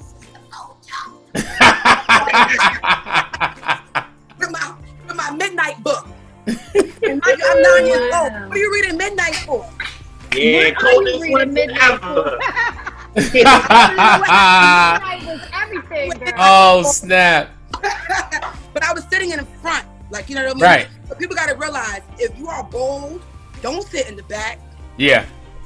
with my with my midnight book. And I, I'm nine years old. What are you reading midnight for? Yeah, coldest one ever. Oh snap! But I was sitting in the front, like you know what I mean. Right. But people got to realize if you are bold, don't sit in the back. Yeah.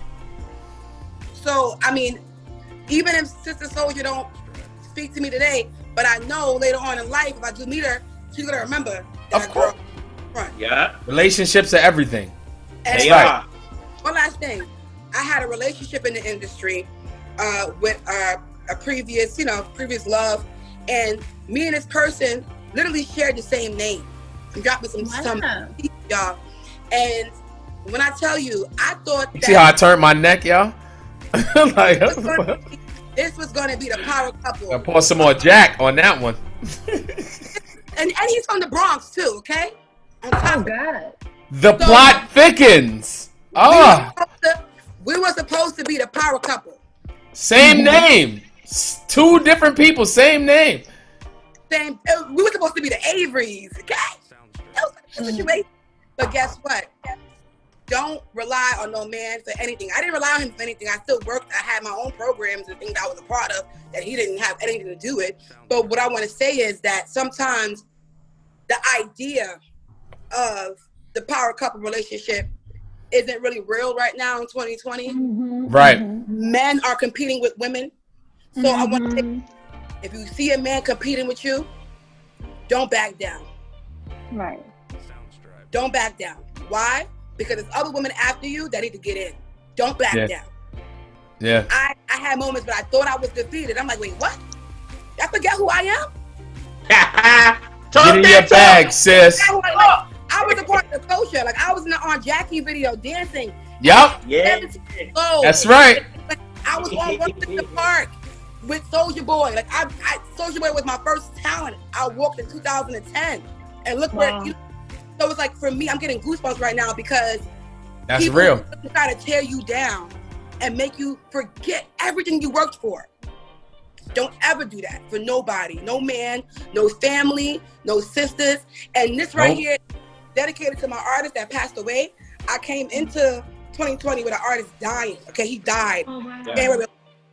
So I mean, even if Sister Soldier don't speak to me today, but I know later on in life, if I do meet her, she's gonna remember that of course. girl. Front. Yeah. Relationships are everything. And That's right. One last thing, I had a relationship in the industry uh, with uh, a previous, you know, previous love, and me and this person literally shared the same name. I'm dropping some Wow. some y'all, and when I tell you, I thought You that see how I turned my neck, y'all? Like, this, was gonna be, this was gonna be the power couple. I pour some more Jack on that one. and and he's from the Bronx too, okay? On top Oh of God. The So- plot thickens. Oh, we, were to, we were supposed to be the power couple. same name. S- Two different people, same name. Same, uh, we were supposed to be the Averys, okay? That was a situation. But guess what? Don't rely on no man for anything. I didn't rely on him for anything. I still worked. I had my own programs and things I was a part of that he didn't have anything to do with. But what I want to say is that sometimes the idea of the power couple relationship isn't really real right now in twenty twenty. Mm-hmm. Right. Mm-hmm. Men are competing with women. So mm-hmm. I want to say, if you see a man competing with you, don't back down. Right. Don't back down. Why? Because there's other women after you that need to get in. Don't back Yeah. down. Yeah. I, I had moments, but I thought I was defeated. I'm like, wait, what? I forget who I am? Get in your bag, sis. I, was like, I was a part of the culture. Like, I was in the Aunt Jackie video dancing. Yup. Yeah. That's right. I was on Walking in the Park with Soulja Boy. Like, I, I Soulja Boy was my first talent. I walked in two thousand ten. And look Wow. where, you know, so it's like, for me, I'm getting goosebumps right now because That's people real. try to tear you down and make you forget everything you worked for. Don't ever do that for nobody. No man, no family, no sisters. And this right Nope. here, dedicated to my artist that passed away. I came into twenty twenty with an artist dying. Okay, he died. Oh, wow. Yeah.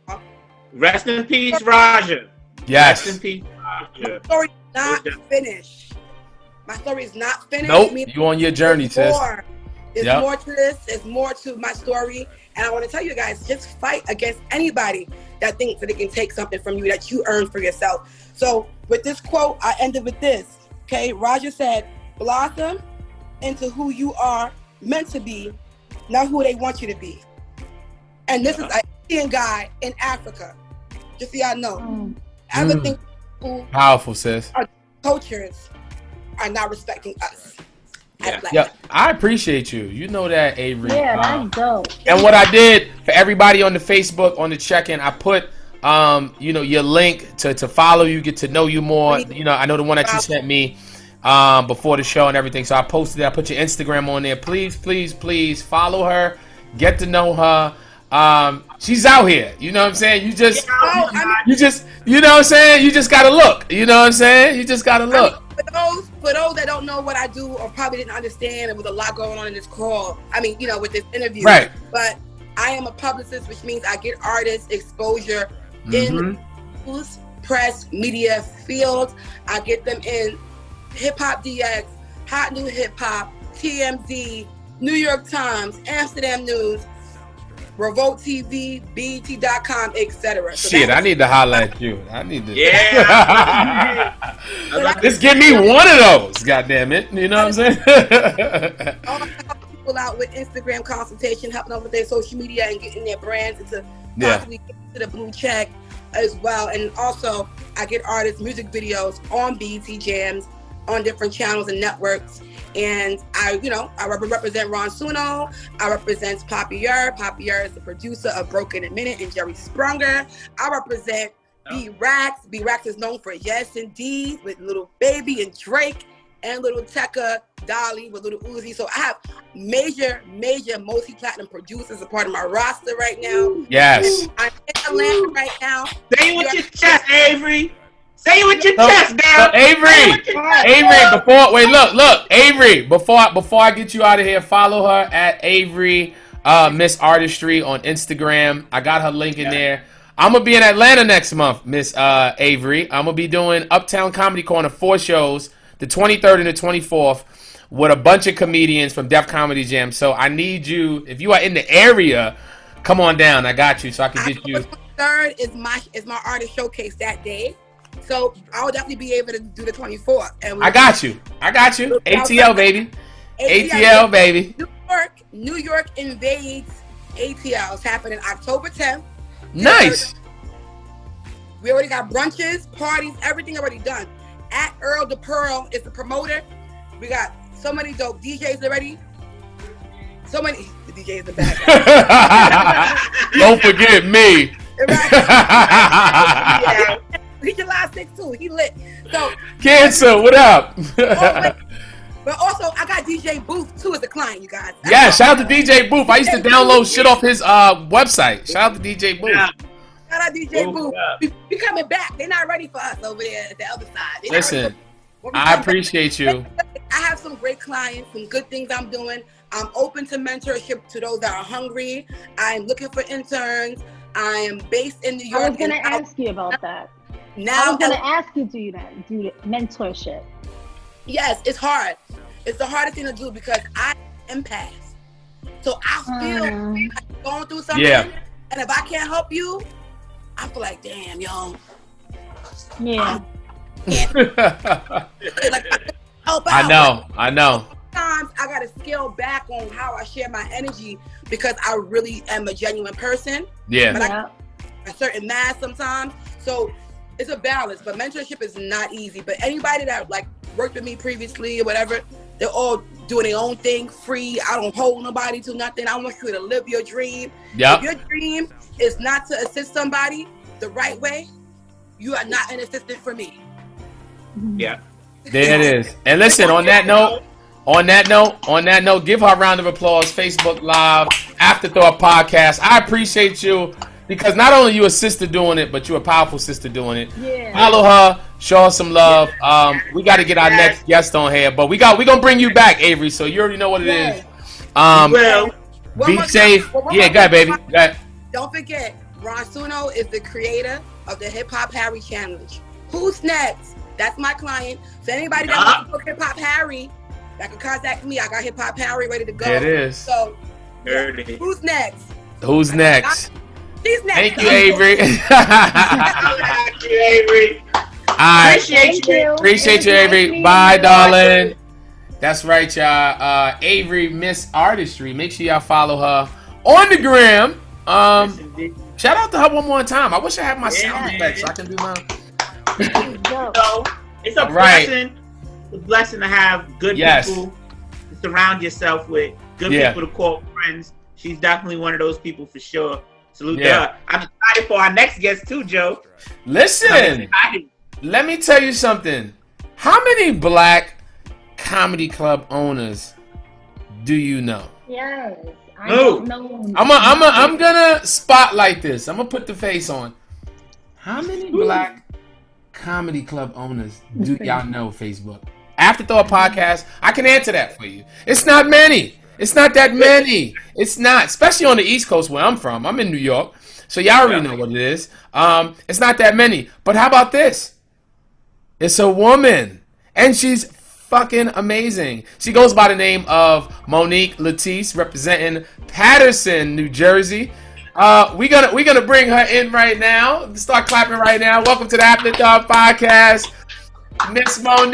Rest in peace, Raja. Yes. Rest in peace, Raja. My story is not finished. My story is not finished. Nope. Me- You on your journey, There's sis. more. There's Yep. more to this. There's more to my story. And I want to tell you guys, just fight against anybody that thinks that it can take something from you that you earned for yourself. So with this quote, I ended with this. Okay, Raja said, blossom into who you are meant to be, not who they want you to be. And this is an Indian guy in Africa. Just so y'all know. Mm. I ever Mm. think people, Powerful, sis. cultures are not respecting us. as Yeah. Black Yeah, people. I appreciate you. You know that, Avery. Yeah, Um, that's dope. And what I did for everybody on the Facebook, on the check-in, I put, um, you know, your link to, to follow you, get to know you more. You know, I know the one that you sent me um, before the show and everything. So I posted it. I put your Instagram on there. Please, please, please follow her. Get to know her. Um, she's out here. You know what I'm saying? You just, Oh, I mean, you just, you know what I'm saying? You just got to look. You know what I'm saying? You just got to I look. mean, for those for those that don't know what I do or probably didn't understand, there was a lot going on in this call. I mean, you know, with this interview. Right. But I am a publicist, which means I get artists exposure in Mhm. the news, press, media field. I get them in Hip Hop D X, Hot New Hip Hop, T M Z, New York Times, Amsterdam News, Revolt T V, B E T dot com, et cetera. So Shit, that- I need to holler at you. I need to. Yeah. Just give me one of those, goddamn it. You know what I'm saying? all help people out with Instagram consultation, helping them with their social media and getting their brands into Yeah. possibly get to the blue check as well. And also, I get artists music videos on B E T Jams on different channels and networks. And I, you know, I rep- represent Ron Suno. I represent Papier. Papier is the producer of Broken a Minute and Jerry Sprunger. I represent B-Rax. B-Rax is known for Yes Indeed with Little Baby and Drake, and Little Tekka, Dolly with Little Uzi. So I have major, major multi-platinum producers a part of my roster right now. Yes. I'm in Atlanta right now. Say it with your chest, Avery. Say it with your So- chest, girl. so Avery, Avery, before wait, look, look, Avery, before before I get you out of here, follow her at Avery uh, Miss Artistry on Instagram. I got her link in Yeah. there. I'm gonna be in Atlanta next month, Miss uh, Avery. I'm gonna be doing Uptown Comedy Corner four shows, the twenty-third and the twenty-fourth, with a bunch of comedians from Def Comedy Jam. So I need you, if you are in the area, come on down. I got you, so I can get you. Third is my is my artist showcase that day. So I will definitely be able to do the twenty-fourth. And we- I got you. I got you. A T L baby. A T L baby. New York, New York invades A T L. It's happening October tenth. Nice. We already got brunches, parties, everything already done. At Earl the Pearl is the promoter. We got so many dope D Js already. So many the D Js in the back. Don't forget me. Right? He July sixth too. He lit. So Cancer, what up? but also I got D J Booth too as a client, you guys. Yeah, shout out to D J Booth. I used to download shit off his uh website. Shout out to D J Booth. Yeah. Shout out D J Booth, Booth. yeah. We, we coming back. They're not ready for us over there at the other side. They not ready Listen, for- when we I come back- appreciate you. I have some great clients, some good things I'm doing. I'm open to mentorship to those that are hungry. I'm looking for interns. I am based in New York. I was gonna and out- ask you about that. I now. was gonna ask you to do that, do the mentorship. Yes, it's hard. It's the hardest thing to do because I am empath. So I feel Mm. like I'm going through something, Yeah. and if I can't help you, I feel like, damn, yo, Yeah. like I can help out. I know, I know. Sometimes I gotta scale back on how I share my energy because I really am a genuine person. Yeah. But I Yeah. a certain mass sometimes. So it's a balance, but mentorship is not easy. But anybody that like worked with me previously or whatever, they're all doing their own thing free. I don't hold nobody to nothing. I want you to live your dream. Yep. If your dream is not to assist somebody the right way, you are not an assistant for me. Yeah. There it is. And listen, on that note, on that note, on that note, give her a round of applause. Facebook Live, Afterthought Podcast. I appreciate you. because not only you a sister doing it, but you're a powerful sister doing it. Yeah. Follow her, show her some love. Um, we got to get our next guest on here, but we got we gonna bring you back, Avery. So you already know what it Yeah. is. Um, Well, be safe. Yeah, go ahead, baby. Go ahead. Don't forget, Rasuno is the creator of the Hip Hop Harry Challenge. Who's next? That's my client. So anybody that wants to book Hip Hop Harry, that can contact me. I got Hip Hop Harry ready to go. There it is. So, yeah. Heard it. Who's next? Who's next? She's next. Thank you, Avery. Thank you, Avery. All right. Appreciate you. Appreciate you, Avery. Bye, darling. That's right, y'all. Uh, Avery Miss Artistry. Make sure y'all follow her on the gram. Um, shout out to her one more time. I wish I had my Yeah. sound effects so I can do my. So it's a Right. blessing. It's a blessing to have good Yes. people to surround yourself with. Good Yeah. people to call friends. She's definitely one of those people for sure. Salute Yeah. to her. I'm excited for our next guest too, Joe. I'm Listen, excited. let me tell you something. How many black comedy club owners do you know? Yes. I No. don't know. I'm a, I'm a, I'm gonna spotlight this. I'm gonna put the face on. How many black comedy club owners do y'all know? Facebook Afterthought Podcast. I can answer that for you. It's not many. It's not that many. It's not, especially on the East Coast where I'm from. I'm in New York, so y'all already know what it is. Um, it's not that many. But how about this? It's a woman, and she's fucking amazing. She goes by the name of Monique Latisse, representing Patterson, New Jersey. Uh, we gonna we gonna bring her in right now. Start clapping right now. Welcome to the Afterthought Podcast, Miss Monique.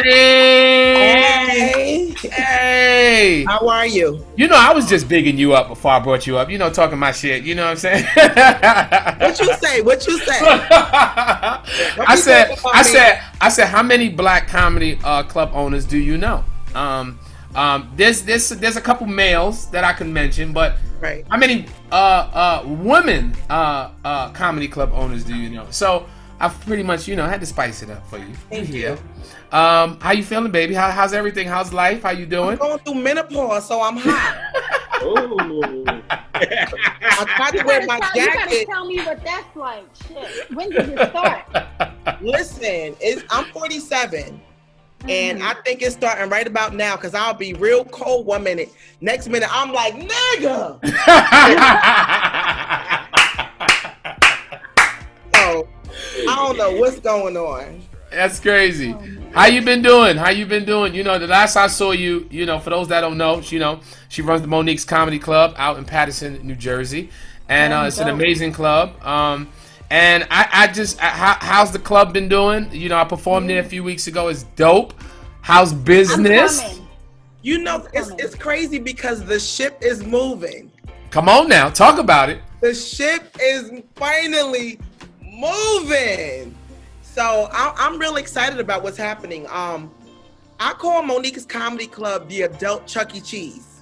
Hey, Hey. how are you? You know, I was just bigging you up before I brought you up. You know, talking my shit. You know what I'm saying? What you say? What you say? I said, I said, I said, how many black comedy uh, club owners do you know? Um, um, there's, there's, there's a couple males that I can mention, but Right. how many uh, uh, women uh, uh, comedy club owners do you know? So I've pretty much, you know, had to spice it up for you. Thank Yeah. you. Um, how you feeling, baby? How, how's everything? How's life? How you I'm doing? going through menopause, so I'm hot. Ooh. I tried to You wear gotta, my tell, you gotta jacket. tell me what that's like. Shit. When did it start? Listen, it's, I'm forty-seven, and Mhm. I think it's starting right about now because I'll be real cold one minute. Next minute, I'm like, nigga. So I don't know what's going on. That's crazy. How you been doing? How you been doing? You know, the last I saw you, you know, for those that don't know, you know, she runs the Monique's Comedy Club out in Patterson, New Jersey, and uh, it's an amazing club. Um, and I, I just, I, how, how's the club been doing? You know, I performed there a few weeks ago. It's dope. How's I'm business? coming. You know, it's it's crazy because the ship is moving. Come on now, talk about it. The ship is finally moving. So I'm, I'm really excited about what's happening. Um, I call Monique's Comedy Club the adult Chuck E. Cheese.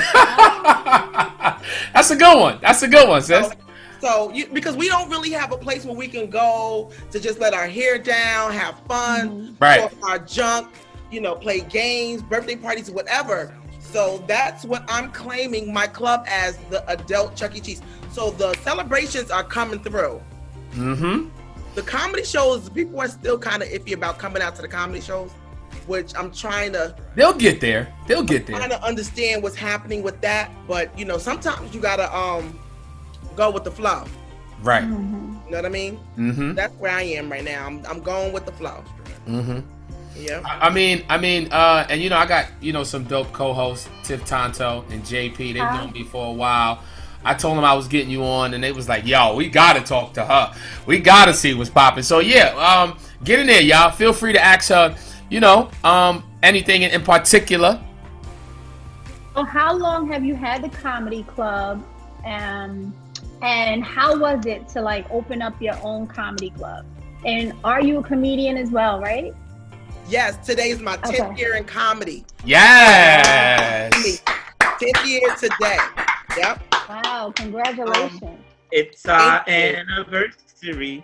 That's a good one. That's a good one, sis. So, so you, because we don't really have a place where we can go to just let our hair down, have fun, Right. talk our junk, you know, play games, birthday parties, whatever. So that's what I'm claiming my club as, the adult Chuck E. Cheese. So the celebrations are coming through. Mm-hmm. The comedy shows, people are still kind of iffy about coming out to the comedy shows, which I'm trying to They'll get there. They'll get there. trying to understand what's happening with that. But you know, sometimes you gotta um go with the flow. Right. Mhm. You know what I mean? Mm-hmm. That's where I am right now. I'm I'm going with the flow. Mm-hmm. Yeah. I I mean, I mean, uh, and you know, I got, you know, some dope co-hosts, Tiff Tonto and J P. They've Huh? known me for a while. I told them I was getting you on, and they was like, "Yo, we gotta talk to her. We gotta see what's popping." So yeah, um, get in there, y'all. Feel free to ask her, you know, um, anything in, in particular. So how long have you had the comedy club, um, and how was it to like open up your own comedy club? And are you a comedian as well, right? Yes, today is my tenth Okay. year in comedy. Yes. tenth year today. Yep. Wow, congratulations. It's our Thank you. anniversary.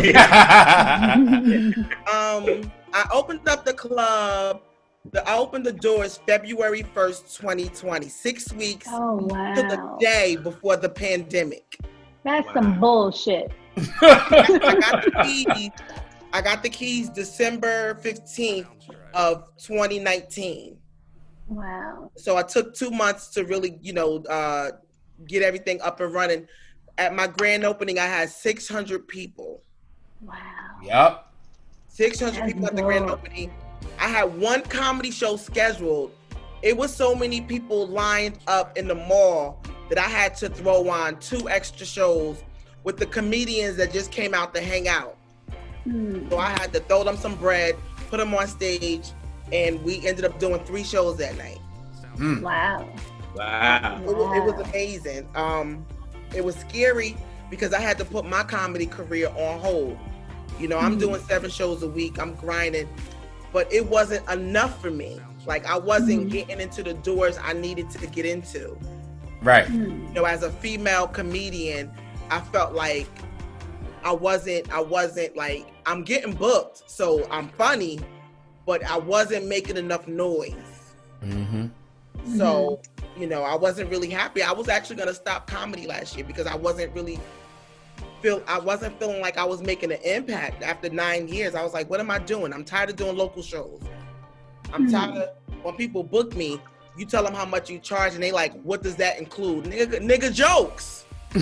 Um, I opened up the club. The, I opened the doors February first, twenty twenty. Six weeks Oh to the wow. day before the pandemic. That's Wow. some bullshit. I got the keys. I got the keys December fifteenth of twenty nineteen. Wow. So I took two months to really, you know, uh, get everything up and running. At my grand opening, I had six hundred people. Wow. Yep. six hundred That's people at the grand dope. opening. I had one comedy show scheduled. It was so many people lined up in the mall that I had to throw on two extra shows with the comedians that just came out to hang out. Hmm. So I had to throw them some bread, put them on stage, and we ended up doing three shows that night. Mm. Wow. Wow. It was, it was amazing. Um, it was scary because I had to put my comedy career on hold. You know, I'm Mhm. doing seven shows a week. I'm grinding, but it wasn't enough for me. Like I wasn't Mhm. getting into the doors I needed to get into. Right. Hmm. You know, as a female comedian, I felt like I wasn't. I wasn't like I'm getting booked, so I'm funny, but I wasn't making enough noise. Mm-hmm. So, you know, I wasn't really happy. I was actually gonna stop comedy last year because I wasn't really feel I wasn't feeling like I was making an impact after nine years. I was like, what am I doing? I'm tired of doing local shows. I'm Mhm. tired of when people book me, you tell them how much you charge and they like, what does that include? Nigga, nigga jokes.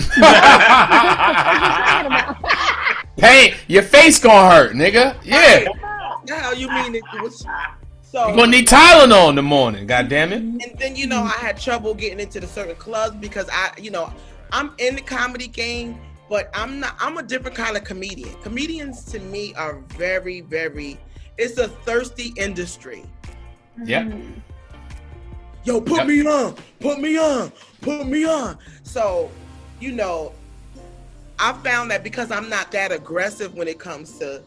Pain, your face gonna hurt, nigga. Yeah. The hell you mean it was so You gonna need Tylenol in the morning, god damn it. and then you know I had trouble getting into the certain clubs because I you know I'm in the comedy game, but I'm not I'm a different kind of comedian. Comedians to me are very very it's a thirsty industry. Yep. Mhm. Yo, put Yep. me on, put me on, put me on. So, you know, I found that because I'm not that aggressive when it comes to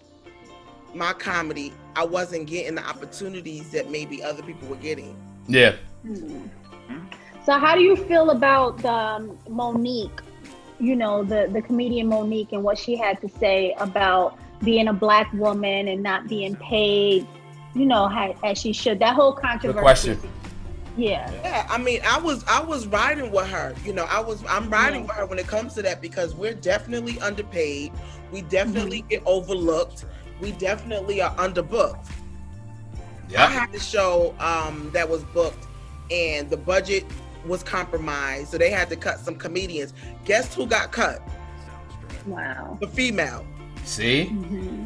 my comedy, I wasn't getting the opportunities that maybe other people were getting. Yeah. Hmm. So how do you feel about um, Monique? You know, the the comedian Monique and what she had to say about being a black woman and not being paid, you know, how, as she should. That whole controversy. question. Yeah. Yeah, I mean, I was I was riding with her. You know, I was I'm riding Yeah. with her when it comes to that because we're definitely underpaid. We definitely get overlooked. We definitely are underbooked. I Yeah. had a show um, that was booked, and the budget was compromised, so they had to cut some comedians. Guess who got cut? Wow. The female. See? Hmm.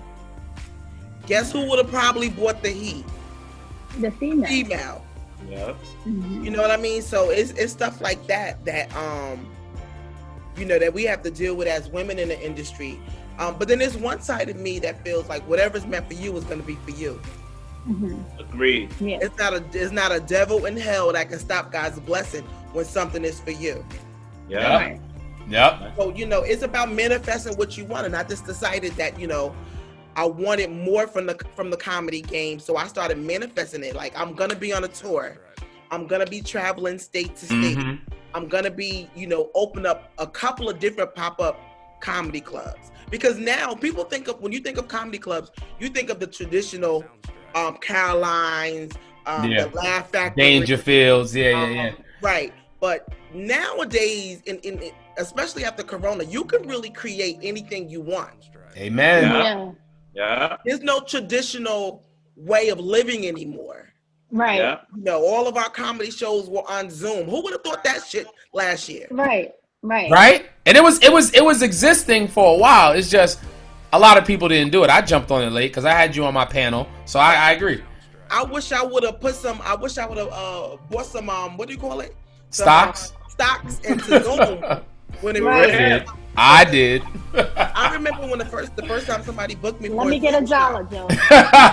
Guess who would have probably bought the heat? The female. Female. Yep. Mhm. You know what I mean? So it's it's stuff like that that um you know that we have to deal with as women in the industry. Um, but then there's one side of me that feels like whatever's meant for you is going to be for you. Mhm. Agreed. Yeah. It's not a it's not a devil in hell that can stop God's blessing when something is for you. Yeah. Right. Yep. So you know it's about manifesting what you want, and I just decided that you know I wanted more from the from the comedy game, so I started manifesting it. Like I'm gonna be on a tour, I'm gonna be traveling state to state. Mhm. I'm gonna be, you know, open up a couple of different pop-up comedy clubs. Because now people think of when you think of comedy clubs, you think of the traditional um Carolines, um Yeah. the Laugh Factory. Dangerfields. Yeah, yeah, yeah. um, Right. But nowadays, in, in in- especially after Corona, you can really create anything you want. Amen. Yeah. Yeah. Yeah. There's no traditional way of living anymore. Right. Yeah. You know, all of our comedy shows were on Zoom. Who would have thought that shit last year? Right. Right. Right? And it was it was it was existing for a while. It's just a lot of people didn't do it. I jumped on it late because I had you on my panel. So I, I agree. I wish I would have put some. I wish I would have uh, bought some. Um, what do you call it? Some, Stocks? uh, stocks into Zoom when it Right. was. I did. I did. I remember when the first the first time somebody booked me. Let for me get a Zoom dollar, show. Joe.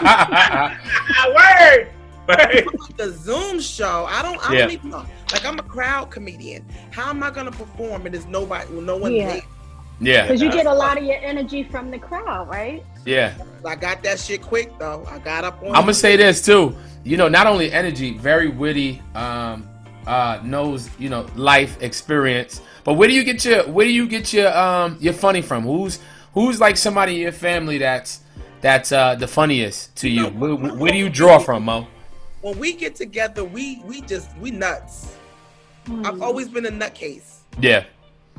Word. Word. The Zoom show. I don't. I Yeah. don't even know. Like I'm a crowd comedian. How am I gonna perform and there's nobody? No one Yeah. there? Yeah. Because you get a lot of your energy from the crowd, right? Yeah. I got that shit quick though. I got up on. I'm gonna say this too. You know, not only energy, very witty, um, uh, knows you know life experience. But where do you get your where do you get your um your funny from? Who's who's like somebody in your family that's that's uh the funniest to you? Where, where do you draw from, Mo? When we get together, we we just we nuts. Hmm. I've always been a nutcase. Yeah.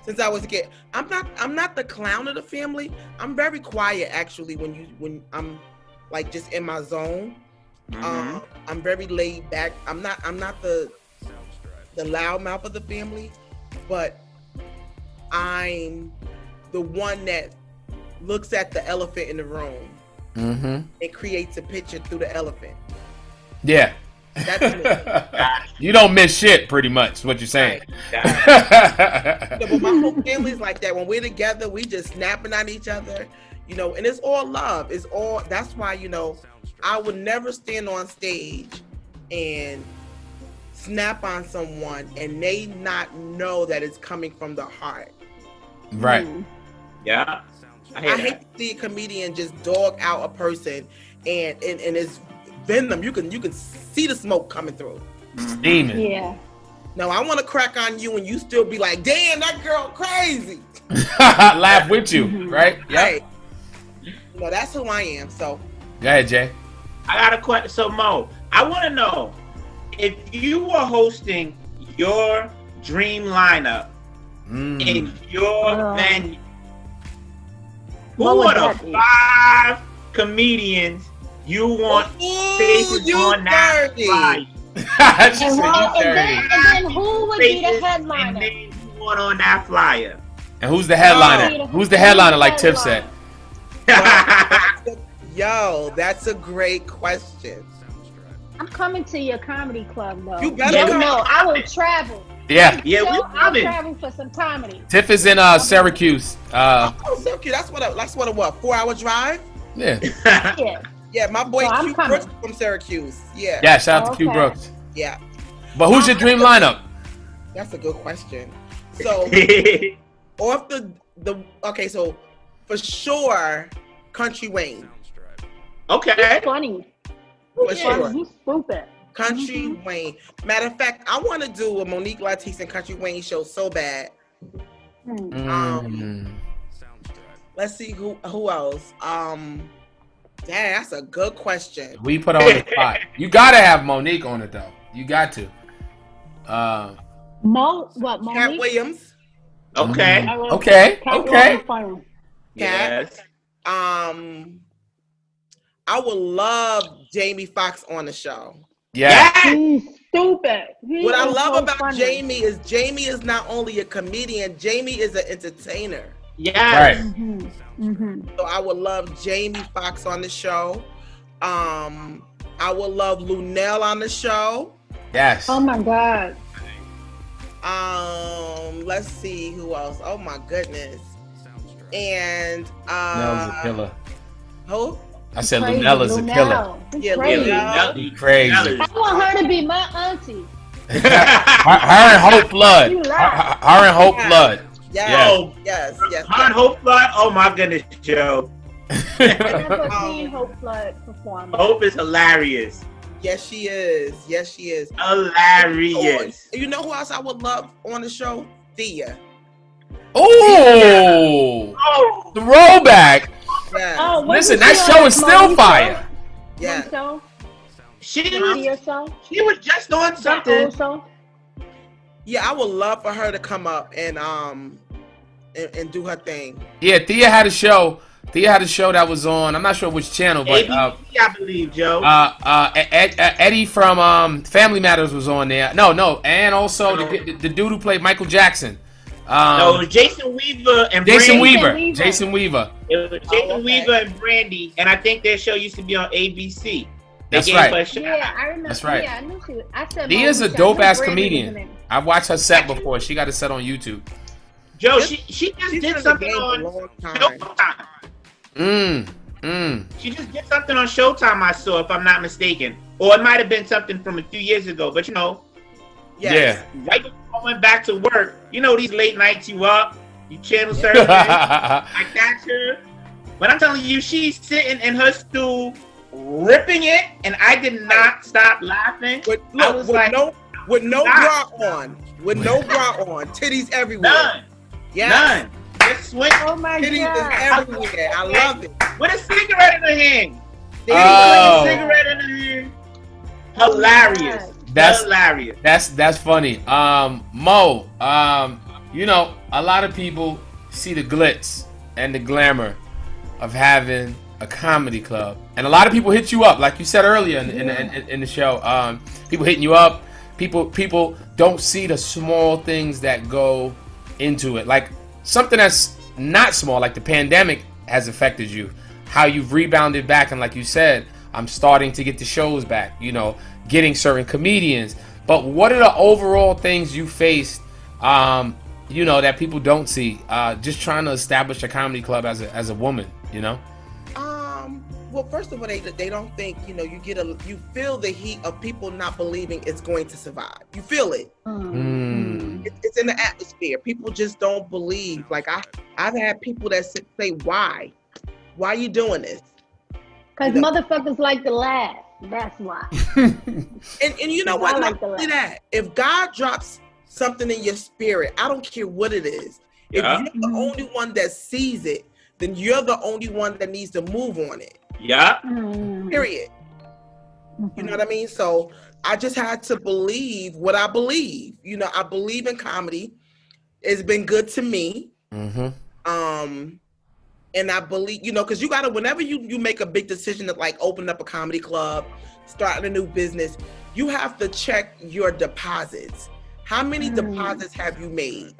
since I was a kid. I'm not I'm not the clown of the family. I'm very quiet actually when you when I'm like just in my zone. Mhm. Um, I'm very laid back. I'm not I'm not the the loudmouth of the family, but I'm the one that looks at the elephant in the room Mm-hmm. and creates a picture through the elephant. Yeah. That's me. You don't miss shit, pretty much. What you're saying. Yeah, but my whole family's like that. When we're together, we just snapping at each other, you know, and it's all love. It's all, that's why, you know, I would never stand on stage and snap on someone and they not know that it's coming from the heart. Right. Mm. Yeah. I, hear I that. hate to see a comedian just dog out a person and, and, and it's venom. You can, you can see the smoke coming through. Steaming. Yeah. No, I want to crack on you and you still be like, damn, that girl crazy. Laugh with you, Mhm. right? Yeah. Right. You know, that's who I am. So Go ahead, Jay. I got a question. So Mo, I want to know if you were hosting your dream lineup Mm. in your Oh. venue, What who would are that the be? five comedians you want Ooh, faces you on that dirty. flyer? She And, said who- you and, then, dirty. and then who would be the Faces and headliner? names you want on that flyer. And who's the headliner? Oh. Who's the headliner, like Tiff said? Yo, that's a great question. I'm coming to your comedy club, though. You better You come. know, I will travel. Yeah. Yeah, So we I'll coming. travel for some comedy. Tiff is in uh, Syracuse. Uh, Oh, so cute. That's what. A, that's what a what? Four hour drive. yeah. Yeah. Yeah, my boy So I'm Q coming. Brooks from Syracuse. Yeah, Yeah, shout out to Q Okay. Brooks. yeah. But who's your dream lineup? That's a good question. So off the the okay, so for sure, Country Wayne. Okay. He's funny. For He's sure. funny. He's stupid. Country Mhm. Wayne. Matter of fact, I want to do a Monique Latisse and Country Wayne show so bad. Hmm. Mm. Let's see who who else. Um, dang, that's a good question. We put her on the spot. You gotta have Monique on it though. You got to. Uh, Mo, what, Cat Monique? Williams. Okay. I will- okay. Cat Okay. Williams funny. Yes. Um, I would love Jamie Foxx on the show. Yeah. Yes. He's stupid. He What I is love so about funny. Jamie is Jamie is not only a comedian, Jamie is an entertainer. Yes. Right. Mhm. Mhm. So I would love Jamie Foxx on the show. Um, I would love Lunel on the show. Yes. Oh my God. Um, let's see who else. Oh my goodness. And Lunella's a uh, killer. who? I said Crazy. Lunella's a killer. Lunel. He's Yeah, crazy. Lunel. He crazy. I want her to be my auntie. her, her and Hope Flood. You Her, laugh. her and Hope Yeah. Flood. Yes, Oh, yes, yes. Hard Hope Flood. Oh my goodness, Joe. I've never Um, seen Hope Flood perform. Hope is hilarious. Yes, she is. Yes, she is. Hilarious. Oh, you know who else I would love on the show? Thea. Oh, Oh, throwback. Yes. Oh, wasn't Listen, she that on show is still Monique fire. show? yes. One show? she Tia was show? she was just on That something. old show? Yeah, I would love for her to come up and um and, and do her thing. Yeah, Thea had a show. Thea had a show that was on. I'm not sure which channel, but uh, A B C, I believe, Joe. uh, uh, Ed, Ed, Eddie from um, Family Matters was on there. No, no, and also the, the, the dude who played Michael Jackson. Um, no, it was Jason Weaver and Jason Brandy. Weaver. Weaver. Jason Weaver. It was Jason Oh, okay. Weaver and Brandy, and I think their show used to be on A B C. They That's gave right. her a shout Yeah, out. I remember. That's right. Yeah, I knew she was. I said, Thea's a Monique, I dope knew ass Brandy was comedian. in it. I've watched her set before. She got a set on YouTube. Joe, She's- she she just She's been did in the something game a on long time. Showtime. Mm, mm. She just did something on Showtime. I saw, if I'm not mistaken, or it might have been something from a few years ago. But you know, Yes. right before I went back to work, you know these late nights you up, you channel surfing. I catch her. But I'm telling you, she's sitting in her stool, ripping it, and I did not stop laughing. With, I look, was with like, no with no Stop. bra on. With no bra on. Titties everywhere. None, Yes. none. Just swing Oh my Titties God. is everywhere. I love it. with a cigarette in her hand. They Oh. with a cigarette in her hand. Hilarious. That's hilarious. that's that's funny. Um, Mo, um, you know, a lot of people see the glitz and the glamour of having a comedy club, and a lot of people hit you up, like you said earlier in, in, in, in the show. Um, people hitting you up. People, people don't see the small things that go into it, like something that's not small, like the pandemic has affected you, how you've rebounded back, and like you said, I'm starting to get the shows back, you know, getting certain comedians. But what are the overall things you faced, um, you know, that people don't see, uh, just trying to establish a comedy club as a, as a woman, you know? Um, well, first of all, they they don't think, you know, you get a, you feel the heat of people not believing it's going to survive. You feel it. Mm. It, it's in the atmosphere. People just don't believe. Like I, I've had people that say, why? Why are you doing this? Because You know- motherfuckers like to laugh. That's why. And and you know I what? like Not the only laugh. that, if God drops something in your spirit, I don't care what it is. If Yeah. you're the Mhm. only one that sees it, then you're the only one that needs to move on it. Yeah. Mm. Period. You know what I mean? So I just had to believe what I believe. You know, I believe in comedy. It's been good to me. Mm-hmm. Um, and I believe, you know, because you gotta, whenever you you make a big decision to like open up a comedy club, starting a new business, you have to check your deposits. How many Mm. deposits have you made?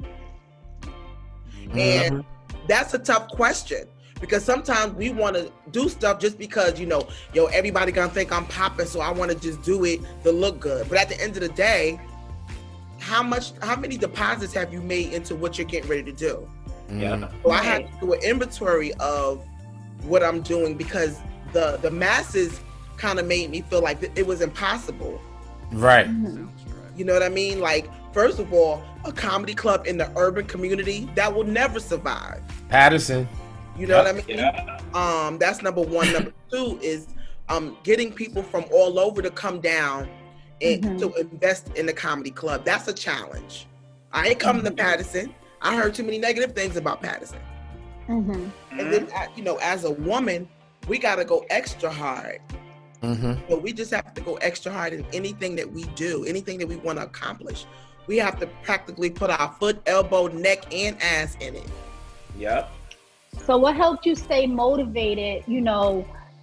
Mm-hmm. And that's a tough question, because sometimes we want to do stuff just because, you know, yo, everybody gonna think I'm popping, so I want to just do it to look good. But at the end of the day, how much, how many deposits have you made into what you're getting ready to do? Mm-hmm. So I had to do an inventory of what I'm doing, because the the masses kind of made me feel like it was impossible. Right. Mhm. You know what I mean? Like, first of all, a comedy club in the urban community, that will never survive. Patterson. You know what I mean? Yeah. Um, that's number one. Number two is um getting people from all over to come down and Mhm. to invest in the comedy club. That's a challenge. I ain't coming to Patterson. I heard too many negative things about Patterson. Mhm. And then, uh, you know, as a woman, we got to go extra hard. Mm-hmm. But we just have to go extra hard in anything that we do, anything that we want to accomplish. We have to practically put our foot, elbow, neck, and ass in it. Yep. So what helped you stay motivated, you know,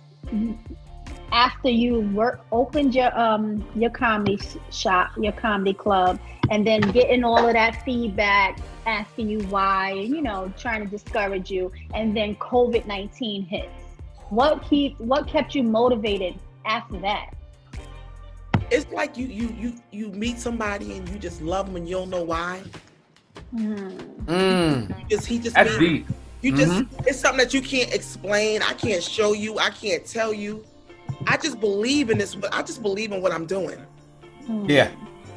after you work opened your um your comedy shop, your comedy club, and then getting all of that feedback, asking you why, and you know, trying to discourage you, and then COVID nineteen hits. What keep what kept you motivated after that? It's like you you you you meet somebody and you just love them and you don't know why. Mm. Mm. You just he just That's made- deep. You just, it's something that you can't explain. I can't show you. I can't tell you. I just believe in this. I just believe in what I'm doing. Mm. Yeah.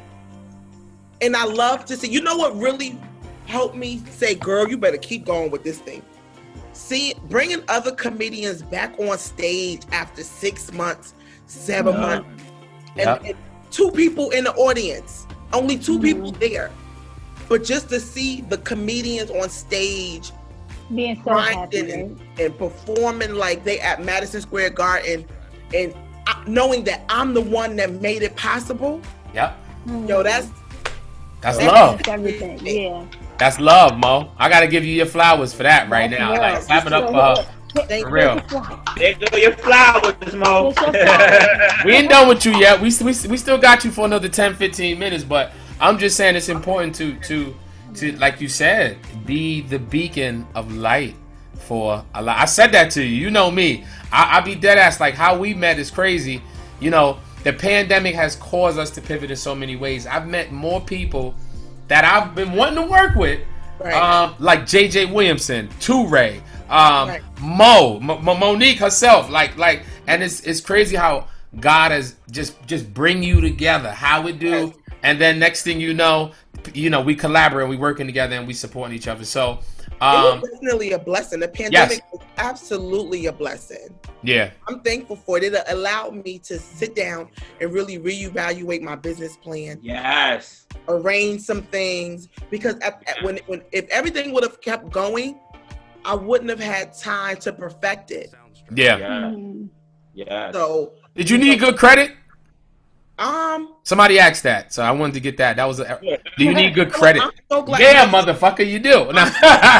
And I love to see, you know what really helped me say, girl, you better keep going with this thing. See, bringing other comedians back on stage after six months, seven Yeah. months, and, Yeah. and two people in the audience, only two Mhm. people there. But just to see the comedians on stage Being so happy. grinding Right? and, and performing like they at Madison Square Garden, and I- knowing that I'm the one that made it possible, Yep. Mm. yo, that's That's That's love. That's everything. Yeah. That's love, Mo. I gotta give you your flowers for that right That's now. real. Like, clap it up So, for her. look, Thank For real. There go your flowers, Mo. Here's your flowers. We ain't done with you yet. We, we, we still got you for another ten, fifteen minutes, but I'm just saying it's important to, to, to, like you said, be the beacon of light for a lot. I said that to you. You know me. I, I be dead ass. Like, how we met is crazy. You know, the pandemic has caused us to pivot in so many ways. I've met more people that I've been wanting to work with, right. um, like J J Williamson, Toure, um, Right. Mo, M- M- Monique herself, like, like, and it's it's crazy how God has just just bring you together, how it do, Yes. and then next thing you know, you know, we collaborate, we working together, and we supporting each other. So, it um, was definitely a blessing. The pandemic was absolutely a blessing. yeah, I'm thankful for it. It allowed me to sit down and really reevaluate my business plan, Yes. arrange some things, because at, at- when when if everything would have kept going, I wouldn't have had time to perfect it. yeah. Yeah. Mm. Yes. So Did you need good credit? Um, Somebody asked that, so I wanted to get that. That was a. Do you need good credit? I'm so glad Yeah, motherfucker, you do. No.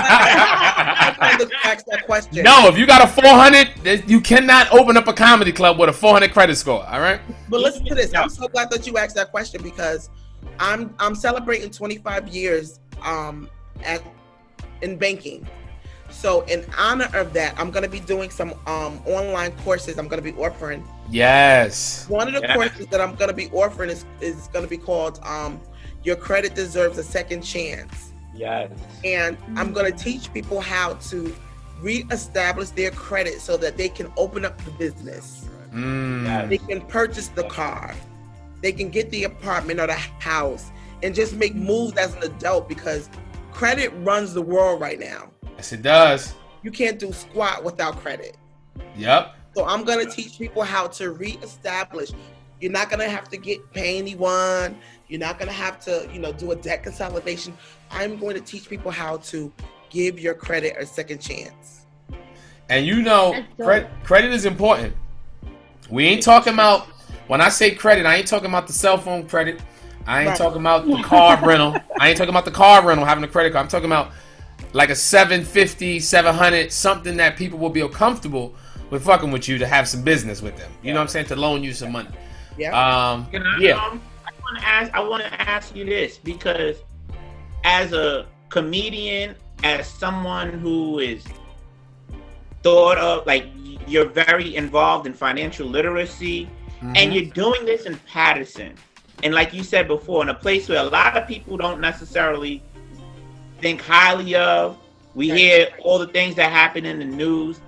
I'm glad that you asked that question. No, if you got a four hundred, you cannot open up a comedy club with a four hundred credit score. All right. But listen to this. I'm so glad that you asked that question because I'm I'm celebrating twenty-five years um at in banking. So in honor of that, I'm gonna be doing some um online courses. I'm gonna be offering. Yes. One of the Yeah. courses that I'm gonna be offering is is gonna be called um Your Credit Deserves a Second Chance. Yes. And I'm gonna teach people how to reestablish their credit so that they can open up the business. Mm. They can purchase the car. They can get the apartment or the house and just make moves as an adult because credit runs the world right now. Yes, it does. You can't do squat without credit. Yep. So I'm gonna teach people how to reestablish. You're not gonna have to get pay anyone. You're not gonna have to, you know, do a debt consolidation. I'm going to teach people how to give your credit a second chance. And you know, That's dope. credit credit is important. We ain't talking about, when I say credit, I ain't talking about the cell phone credit. I ain't Right. talking about the car rental. I ain't talking about the car rental, having a credit card. I'm talking about like a seven fifty, seven hundred, something that people will be comfortable with fucking with you to have some business with them. You know what I'm saying? To loan you some money. Yeah. Um, Can I, yeah. um, I want to ask. I want to ask you this because, as a comedian, as someone who is thought of, like you're very involved in financial literacy, Mhm. and you're doing this in Patterson, and like you said before, in a place where a lot of people don't necessarily think highly of. We hear all the things that happen in the news.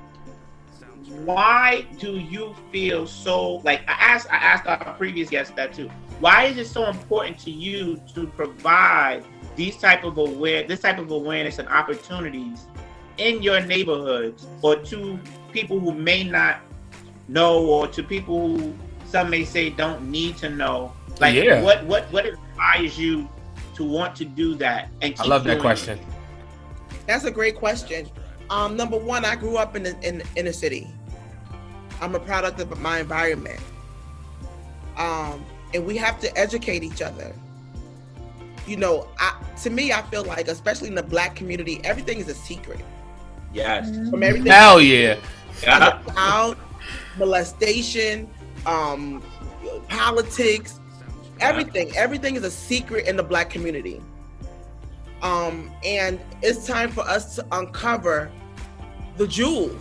Why do you feel so, like I asked I asked our previous guest that too. Why is it so important to you to provide these type of aware this type of awareness and opportunities in your neighborhoods, or to people who may not know, or to people who some may say don't need to know? Like Yeah. what what what inspires you to want to do that? And I keep love that doing question. it? That's a great question. Um, number one, I grew up in the in the inner city. I'm a product of my environment. Um, and we have to educate each other. You know, I, to me, I feel like, especially in the Black community, everything is a secret. Yes. From everything Hell yeah. Yeah. out, molestation, um, politics, everything. Everything is a secret in the Black community. Um, and it's time for us to uncover the jewels.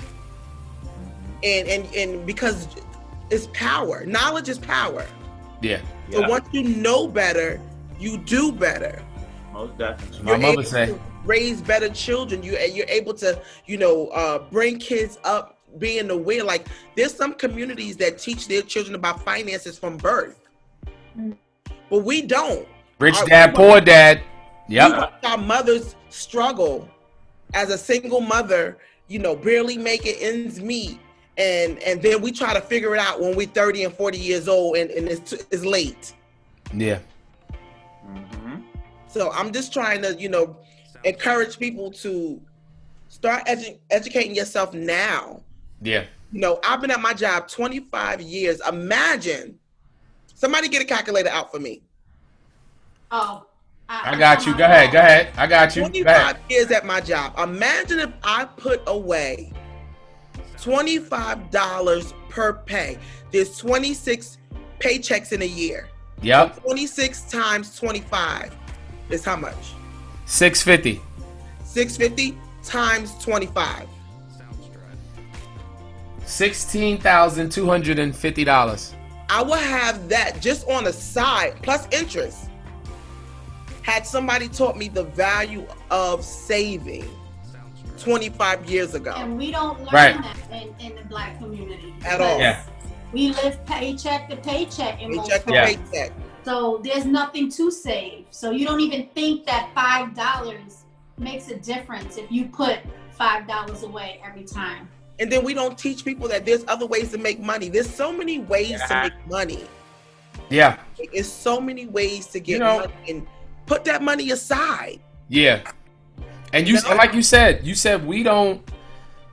And and and because it's power. Knowledge is power. Yeah. So Yeah. once you know better, you do better. Most definitely. My You're mother able say. to raise better children. You you're able to, you know, uh, bring kids up being aware. Like there's some communities that teach their children about finances from birth, but we don't. Rich Our- dad, poor dad. We Yep. watch our mothers struggle as a single mother, you know, barely making ends meet. And and then we try to figure it out when we're thirty and forty years old and, and it's, it's late. Yeah. Mhm. So I'm just trying to, you know, encourage people to start edu- educating yourself now. Yeah. You know, I've been at my job twenty-five years. Imagine, somebody get a calculator out for me. Oh, I got you. Go ahead. Go ahead. I got you. Go twenty-five ahead. years at my job. Imagine if I put away twenty-five dollars per pay. There's twenty-six paychecks in a year. Yep. twenty-six times twenty-five is how much? six fifty. six fifty times twenty-five. sixteen thousand two hundred fifty dollars. I will have that just on the side, plus interest. Had somebody taught me the value of saving twenty-five years ago. And we don't learn Right. that in, in the Black community. At all. Yeah. We live paycheck to paycheck in most Paycheck to Yeah. paycheck. So there's nothing to save. So you don't even think that five dollars makes a difference if you put five dollars away every time. And then we don't teach people that there's other ways to make money. There's so many ways to Yeah. make money. Yeah. There's so many ways to get You know- money and put that money aside. Yeah. And you, You know? like you said, you said we don't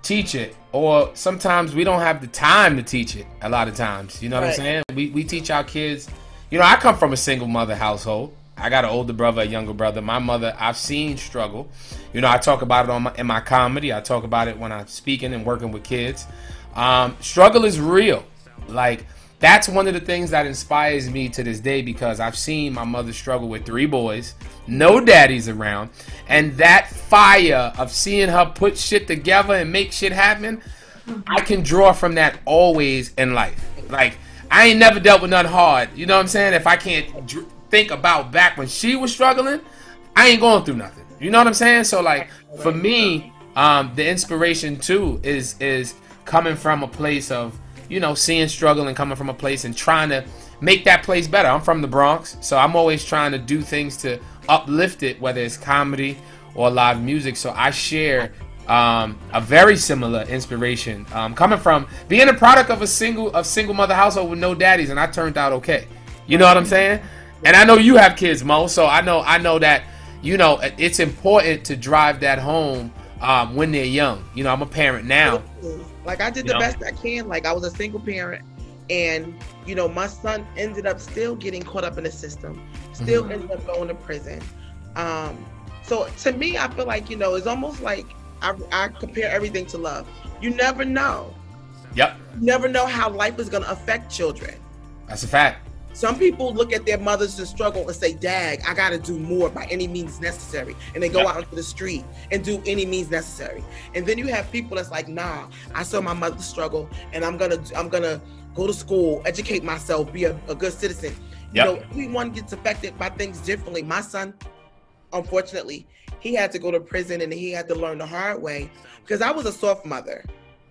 teach it, or sometimes we don't have the time to teach it a lot of times. You know what Right. I'm saying? We, we teach our kids. You know, I come from a single mother household. I got an older brother, a younger brother. My mother, I've seen struggle. You know, I talk about it on my, in my comedy. I talk about it when I'm speaking and working with kids. Um, struggle is real. Like, that's one of the things that inspires me to this day, because I've seen my mother struggle with three boys, no daddies around, and that fire of seeing her put shit together and make shit happen, I can draw from that always in life. Like, I ain't never dealt with nothing hard. You know what I'm saying? If I can't dr- think about back when she was struggling, I ain't going through nothing. You know what I'm saying? So, like, for me, um, the inspiration too is is coming from a place of, you know, seeing struggle and coming from a place and trying to make that place better. I'm from the Bronx, so I'm always trying to do things to uplift it, whether it's comedy or live music. So I share um, a very similar inspiration, um, coming from being a product of a single of single mother household with no daddies, and I turned out okay. You know what I'm saying? And I know you have kids, Mo, so I know I know that, you know, it's important to drive that home um, when they're young. You know, I'm a parent now. Like, I did You the know? best I can. Like, I was a single parent, and you know, my son ended up still getting caught up in the system, still Mhm. ended up going to prison. Um, so to me, I feel like, you know, it's almost like I, I compare everything to love. You never know. Yep, You never know how life is going to affect children. that's a fact. Some people look at their mothers and struggle and say, dag, I got to do more by any means necessary. And they go Yep. out into the street and do any means necessary. And then you have people that's like, nah, I saw my mother struggle, and I'm going to I'm gonna go to school, educate myself, be a, a good citizen. Yep. You know, everyone gets affected by things differently. My son, unfortunately, he had to go to prison, and he had to learn the hard way, because I was a soft mother.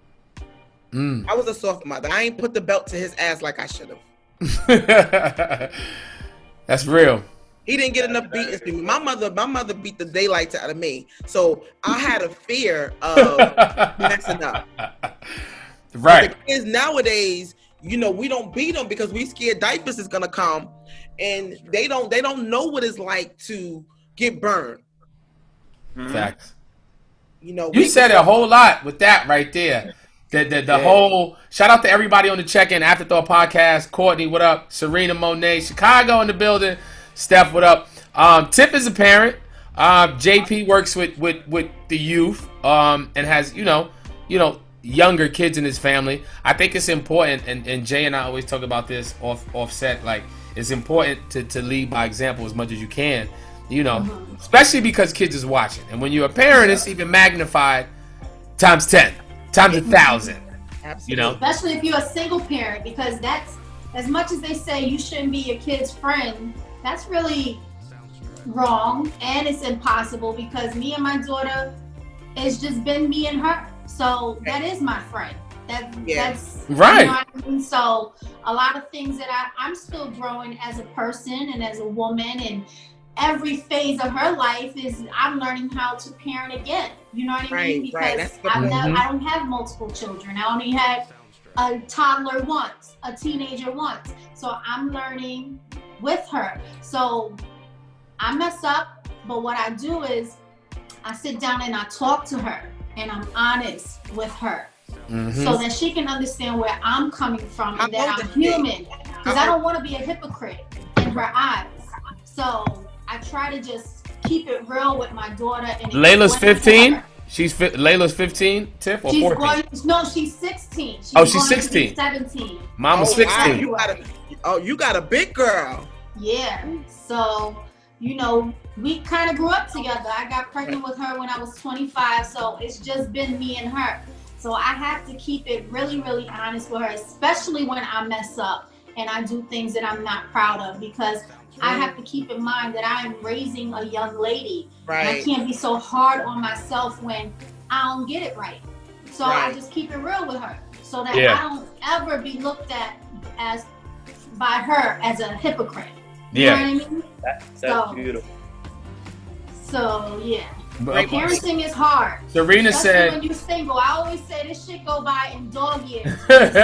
Mm. I was a soft mother. I ain't put the belt to his ass like I should have. That's real. He didn't get enough beatings from me. My mother, my mother beat the daylights out of me. So I had a fear of messing up. Right. The kids nowadays, you know, we don't beat them because we scared diapers is gonna come, and they don't they don't know what it's like to get burned. Facts. You know, You we- said a whole lot with that right there. The the, the Yeah. whole shout out to everybody on the check-in Afterthought podcast. Courtney, what up? Serena Monet, Chicago in the building. Steph, what up? Um, Tip is a parent. Um, J P works with with with the youth, um, and has you know you know younger kids in his family. I think it's important, and, and Jay and I always talk about this off offset. Like, it's important to to lead by example as much as you can. You know, especially because kids is watching, and when you're a parent, it's even magnified times ten. Times a thousand, Absolutely. you know. Especially if you're a single parent, because that's, as much as they say you shouldn't be your kid's friend, that's really wrong, and it's impossible, because me and my daughter, it's just been me and her. So that is my friend. That Yeah. that's Right. You know what I mean? So a lot of things that I, I'm still growing as a person and as a woman, and every phase of her life is I'm learning how to parent again. You know what I mean? Right, right. Because That's good. I've never, Mhm. I don't have multiple children. I only had a toddler once, a teenager once. So I'm learning with her. So I mess up, but what I do is I sit down and I talk to her, and I'm honest with her, Mhm. so that she can understand where I'm coming from, How and that old I'm is she? human. Because I don't want to be a hypocrite in her eyes. So I try to just keep it real with my daughter. And Layla's explain to fifteen. her. She's fi- Layla's fifteen. Tiff or She's fourteen. going. No, she's sixteen. She's Oh, she's going to be sixteen. seventeen. Mama's Oh, wow, sixteen. you got a, oh, you got a big girl. Yeah. So, you know, we kind of grew up together. I got pregnant with her when I was twenty-five. So it's just been me and her. So I have to keep it really, really honest with her, especially when I mess up and I do things that I'm not proud of, because I have to keep in mind that I am raising a young lady. And I Right. can't be so hard on myself when I don't get it right. So I Right. just keep it real with her, so that Yeah. I don't ever be looked at as by her as a hypocrite. You Yeah. know what I mean? That's, that's So- beautiful. So yeah, But- parenting is hard. Serena Especially said. when you single. I always say this shit go by in dog years.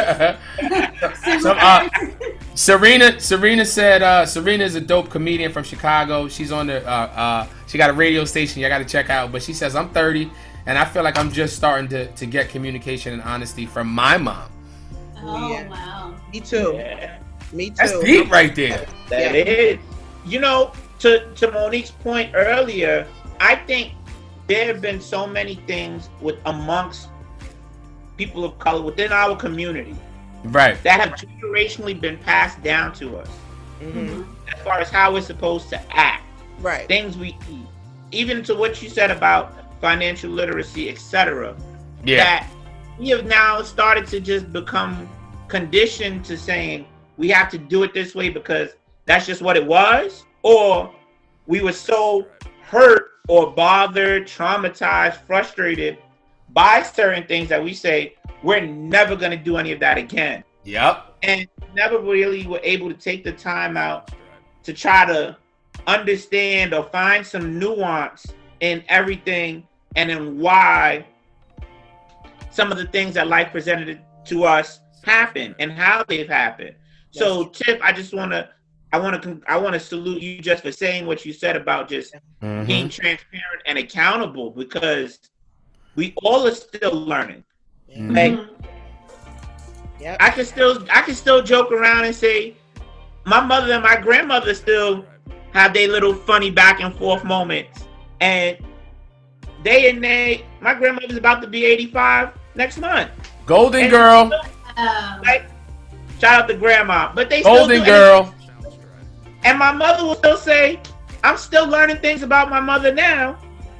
So, uh, Serena, Serena said, uh, Serena is a dope comedian from Chicago. She's on the, uh, uh, she got a radio station. You got to check out. But she says, I'm thirty And I feel like I'm just starting to, to get communication and honesty from my mom. Oh, Yeah. wow. Me too. Yeah. Me too. That's deep right there. That Yeah. is. You know, to, to Monique's point earlier, I think there have been so many things with amongst people of color within our community Right. that have generationally been passed down to us hmm as far as how we're supposed to act, Right. things we eat, even to what you said about financial literacy, et cetera. Yeah. That we have now started to just become conditioned to saying we have to do it this way because that's just what it was, or we were so hurt or bothered, traumatized, frustrated by certain things that we say we're never going to do any of that again, Yep. and never really were able to take the time out to try to understand or find some nuance in everything and in why some of the things that life presented to us happen and how they've happened. So Tiff, I just want to I want to I want to salute you just for saying what you said about just Mhm. being transparent and accountable, because we all are still learning. Mhm. Like Yep. I can still I can still joke around and say my mother and my grandmother still have their little funny back and forth moments, and they and they my grandmother's about to be eighty-five next month. Golden And girl. Um, Like, shout out to grandma, but they still Golden do girl. And my mother will still say, I'm still learning things about my mother now.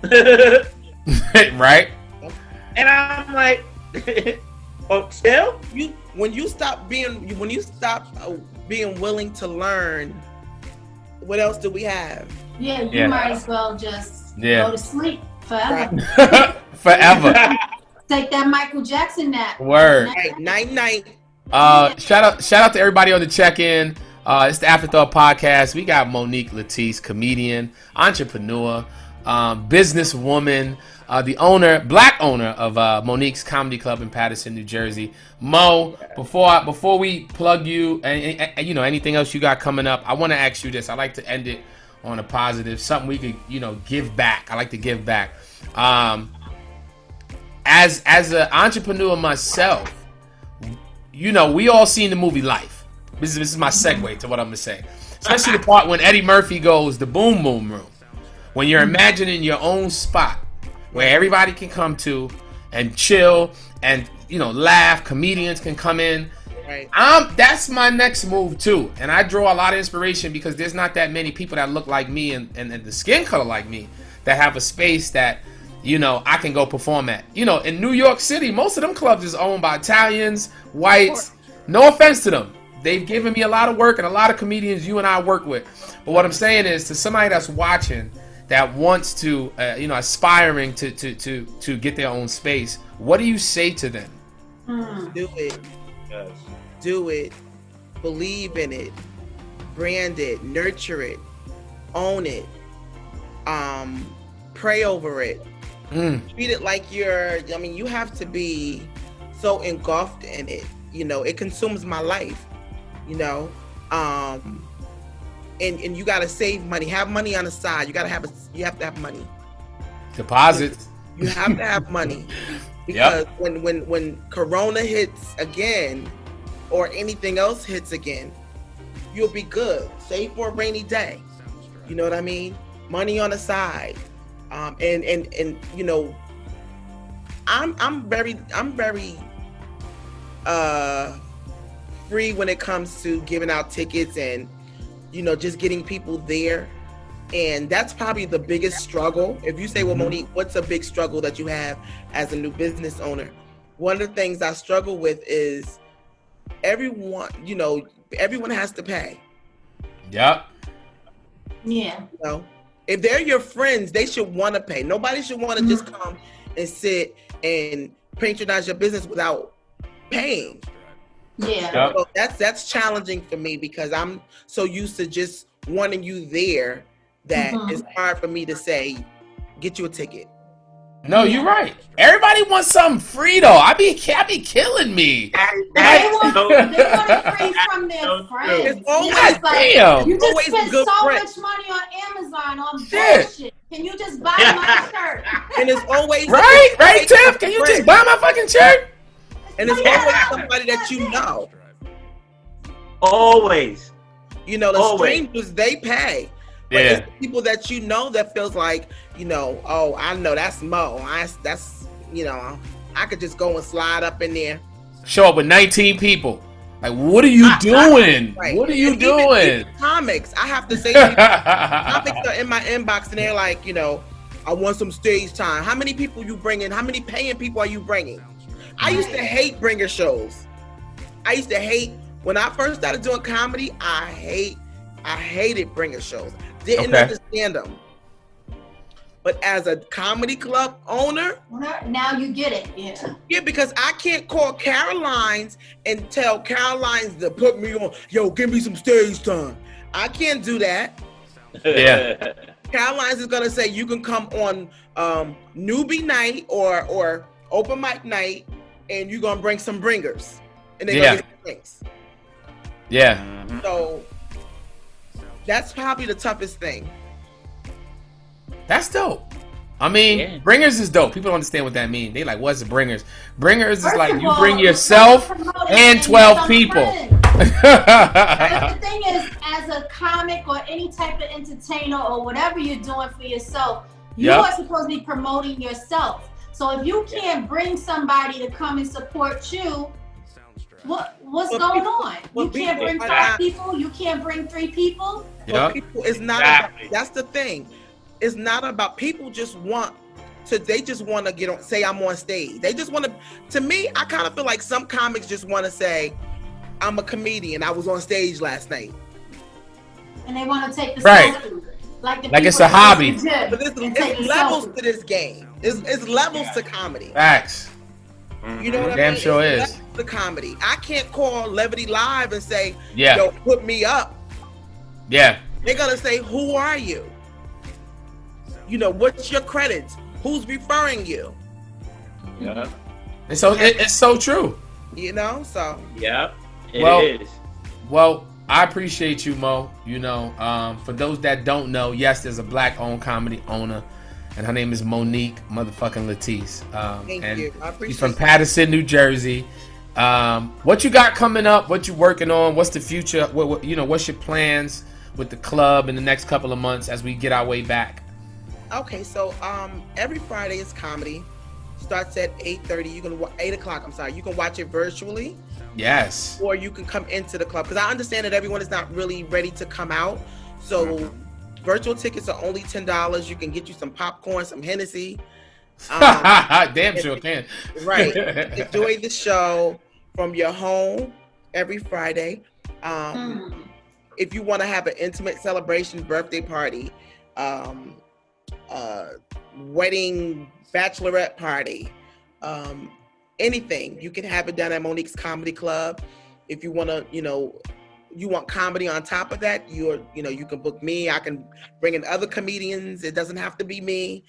Right? And I'm like, oh, still? You when you stop being when you stop uh, being willing to learn, what else do we have? yeah, you Yeah. might as well just Yeah. go to sleep forever. Right. Forever. Take that Michael Jackson nap. Word. Hey, night night. Uh, shout out, shout out to everybody on the check-in. Uh, it's the Afterthought Podcast. We got Monique Latisse, comedian, entrepreneur, um, businesswoman, uh, the owner, black owner of uh, Monique's Comedy Club in Paterson, New Jersey. Mo, before before we plug you and, and you know anything else you got coming up, I want to ask you this. I like to end it on a positive, something we could you know give back. I like to give back. Um, as as an entrepreneur myself, you know, we all seen the movie Life. This is, this is my segue to what I'm gonna say. Especially the part when Eddie Murphy goes the boom boom room. When you're imagining your own spot where everybody can come to and chill and you know laugh, comedians can come in. Right. Um, that's my next move too. And I draw a lot of inspiration because there's not that many people that look like me and, and, and the skin color like me that have a space that you know, I can go perform at. You know, in New York City, most of them clubs is owned by Italians, whites. No offense to them. They've given me a lot of work and a lot of comedians you and I work with. But what I'm saying is to somebody that's watching that wants to, uh, you know, aspiring to, to, to, to get their own space, what do you say to them? Hmm. Do it. Yes. Do it. Believe in it. Brand it. Nurture it. Own it. Um, pray over it. Mm. Treat it like you're, I mean, you have to be so engulfed in it. You know, it consumes my life, you know. Um, and, and you got to save money. Have money on the side. You got to have, a, you have to have money. Deposits. You have to have money. Because when, when, when Corona hits again, or anything else hits again, you'll be good. Save for a rainy day. You know what I mean? Money on the side. Um, and, and, and, you know, I'm, I'm very, I'm very, uh, free when it comes to giving out tickets and, you know, just getting people there. And that's probably the biggest struggle. If you say, well, Monique, what's a big struggle that you have as a new business owner? One of the things I struggle with is everyone, you know, everyone has to pay. Yep. Yeah. You know, if they're your friends, they should want to pay. Nobody should want to just come and sit and patronize your business without paying. Yeah. Yep. So that's that's challenging for me because I'm so used to just wanting you there that Mhm. it's hard for me to say, get you a ticket. No, you're right. Everybody wants something free though. I be I be killing me. That, They that's want, so, they want it free from their so true. friends. It's always It's like, damn. you just always spend good so friends. much money on Amazon on Shit. bullshit. Can you just buy my shirt? and it's always Right, it's right, always Tiff. a Can you friend. just buy my fucking shirt? And it's always somebody that you know. Always. You know, the Always. strangers, they pay. But Yeah. it's the people that you know that feels like, you know, oh, I know that's Mo. I, that's, you know, I could just go and slide up in there. Show up with nineteen people. Like, what are you doing? Right. What are you And even- doing? even comics, I have to say, comics are in my inbox and they're like, you know, I want some stage time. How many people you bringing? How many paying people are you bringing? I used to hate bringer shows. I used to hate, when I first started doing comedy, I hate, I hated bringer shows. Didn't Okay. understand them. But as a comedy club owner, Now you get it. Yeah. yeah, because I can't call Caroline's and tell Caroline's to put me on, yo, give me some stage time. I can't do that. Yeah. Caroline's is gonna say you can come on um, newbie night or or open mic night, and you're gonna bring some bringers, and they're Yeah. gonna get drinks. Yeah. So that's probably the toughest thing. That's dope. I mean, Yeah. bringers is dope. People don't understand what that means. They like, what's bringers? Bringers is First like of you all, bring you're yourself promoting and and twelve some people. friends. But the thing is, as a comic or any type of entertainer or whatever you're doing for yourself, you Yep. are supposed to be promoting yourself. So if you can't bring somebody to come and support you, what what's Well, going people- on? well, You can't people bring are five not- people. You can't bring three people. But Yep. people, it's not Exactly. about, that's the thing. It's not about, people just want to, they just want to get on, say I'm on stage. They just want to, to me, I kind of feel like some comics just want to say, I'm a comedian. I was on stage last night. And they want to take the Right. selfie. Like, the Like it's people a that go hobby. to the gym But there's, and there's take the levels selfie. to this game. It's, it's levels to comedy. Facts. You know what I Damn mean? sure It's is. levels to comedy. I can't call Levity Live and say, Yeah. yo, put me up. Yeah. They're gonna say, who are you? You know, what's your credits? Who's referring you? Yeah. And so it, it's so true. You know, so Yeah. It Well- is. Well, I appreciate you, Mo. You know, um, for those that don't know, yes, there's a black-owned comedy owner, and her name is Monique motherfucking Latisse. Um, thank and you. I appreciate she's from it. Paterson, New Jersey. Um, what you got coming up? What you working on? What's the future? What, what you know? What's your plans with the club in the next couple of months as we get our way back? Okay, so um, every Friday is comedy. Starts at eight thirty. You can wa- eight o'clock. I'm sorry. You can watch it virtually, Yes. or you can come into the club, because I understand that everyone is not really ready to come out. So virtual tickets are only ten dollars. You can get you some popcorn, some Hennessy. Um, Damn sure can. right. Enjoy the show from your home every Friday. Um, Hmm. if you want to have an intimate celebration, birthday party, um, uh, wedding, bachelorette party, um, anything, you can have it done at Monique's Comedy Club. If you want to, you know, you want comedy on top of that, you're, you know, you can book me. I can bring in other comedians. It doesn't have to be me.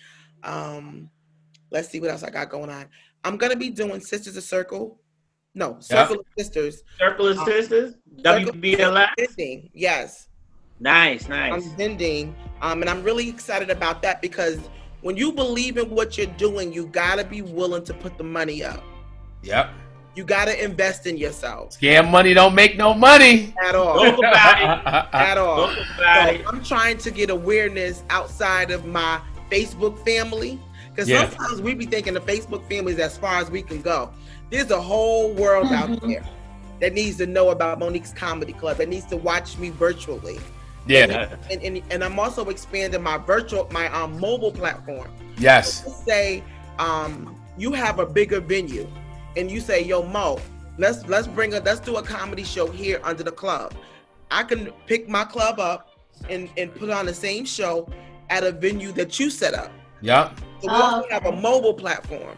Um, let's see what else I got going on. I'm gonna be doing Sisters of Circle. No, Circle of Sisters. Circle of Um, Sisters. Circle- W B L S. Vending, yes. Nice, I'm nice. vending, um, and I'm really excited about that, because when you believe in what you're doing, you gotta be willing to put the money up. Yep. You gotta invest in yourself Scam money don't make no money. at all, Talk about at all. Talk about So it. I'm trying to get awareness outside of my Facebook family, because Yeah. sometimes we be thinking the Facebook family is as far as we can go. There's a whole world out Mhm. there that needs to know about Monique's Comedy Club, that needs to watch me virtually. Yeah. And, and, and I'm also expanding my virtual, my um, mobile platform. Yes. Let's say um, you have a bigger venue, and you say, "Yo, Mo, let's let's bring a let's do a comedy show here under the club." I can pick my club up and and put on the same show at a venue that you set up. Yep. So we Oh, also have a okay. mobile platform.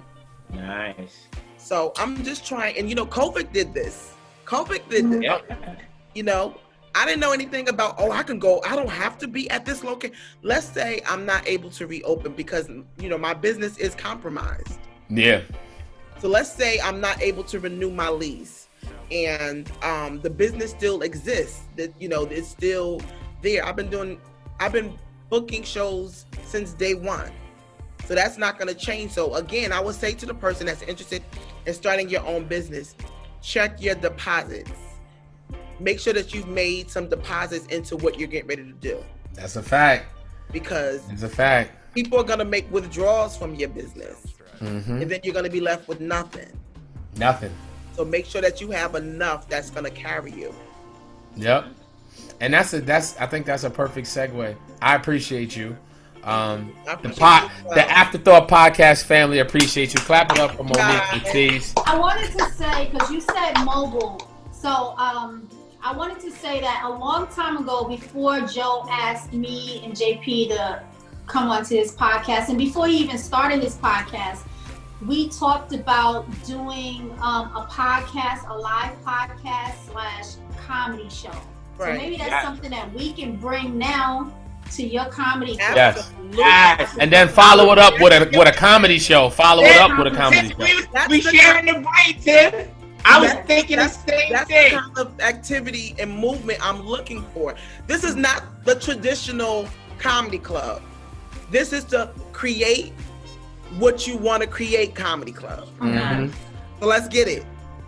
Nice. So I'm just trying, and you know, COVID did this. COVID did this. Yep. You know, I didn't know anything about, oh, I can go, I don't have to be at this location. Let's say I'm not able to reopen because, you know, my business is compromised. Yeah. So let's say I'm not able to renew my lease, and um, the business still exists. That, you know, it's still there. I've been doing, I've been booking shows since day one. So that's not going to change. So again, I would say to the person that's interested in starting your own business, check your deposits. Make sure that you've made some deposits into what you're getting ready to do. That's a fact. Because it's a fact. People are going to make withdrawals from your business. Mm-hmm. And then you're going to be left with nothing. Nothing. So make sure that you have enough that's going to carry you. Yep. And that's a that's I think that's a perfect segue. I appreciate you. Um, I appreciate the pot, you well. the Afterthought Podcast family appreciate you. Clap it up for Monique Ortiz. I wanted to say, because you said mobile, so um, I wanted to say that a long time ago, before Joe asked me and J P to come onto his podcast, and before he even started his podcast, we talked about doing um, a podcast, a live podcast slash comedy show. Right. So maybe that's Yes. something that we can bring now to your comedy show. Yes. Yes. And then follow it up with a with a comedy show. Follow it up with a comedy Since show. we, That's we the sharing the brain, Tim. I was That- thinking the that's, same that's the thing. kind of activity and movement I'm looking for. This is not the traditional comedy club. This is to create what you want to create comedy club. Mhm. So let's get it.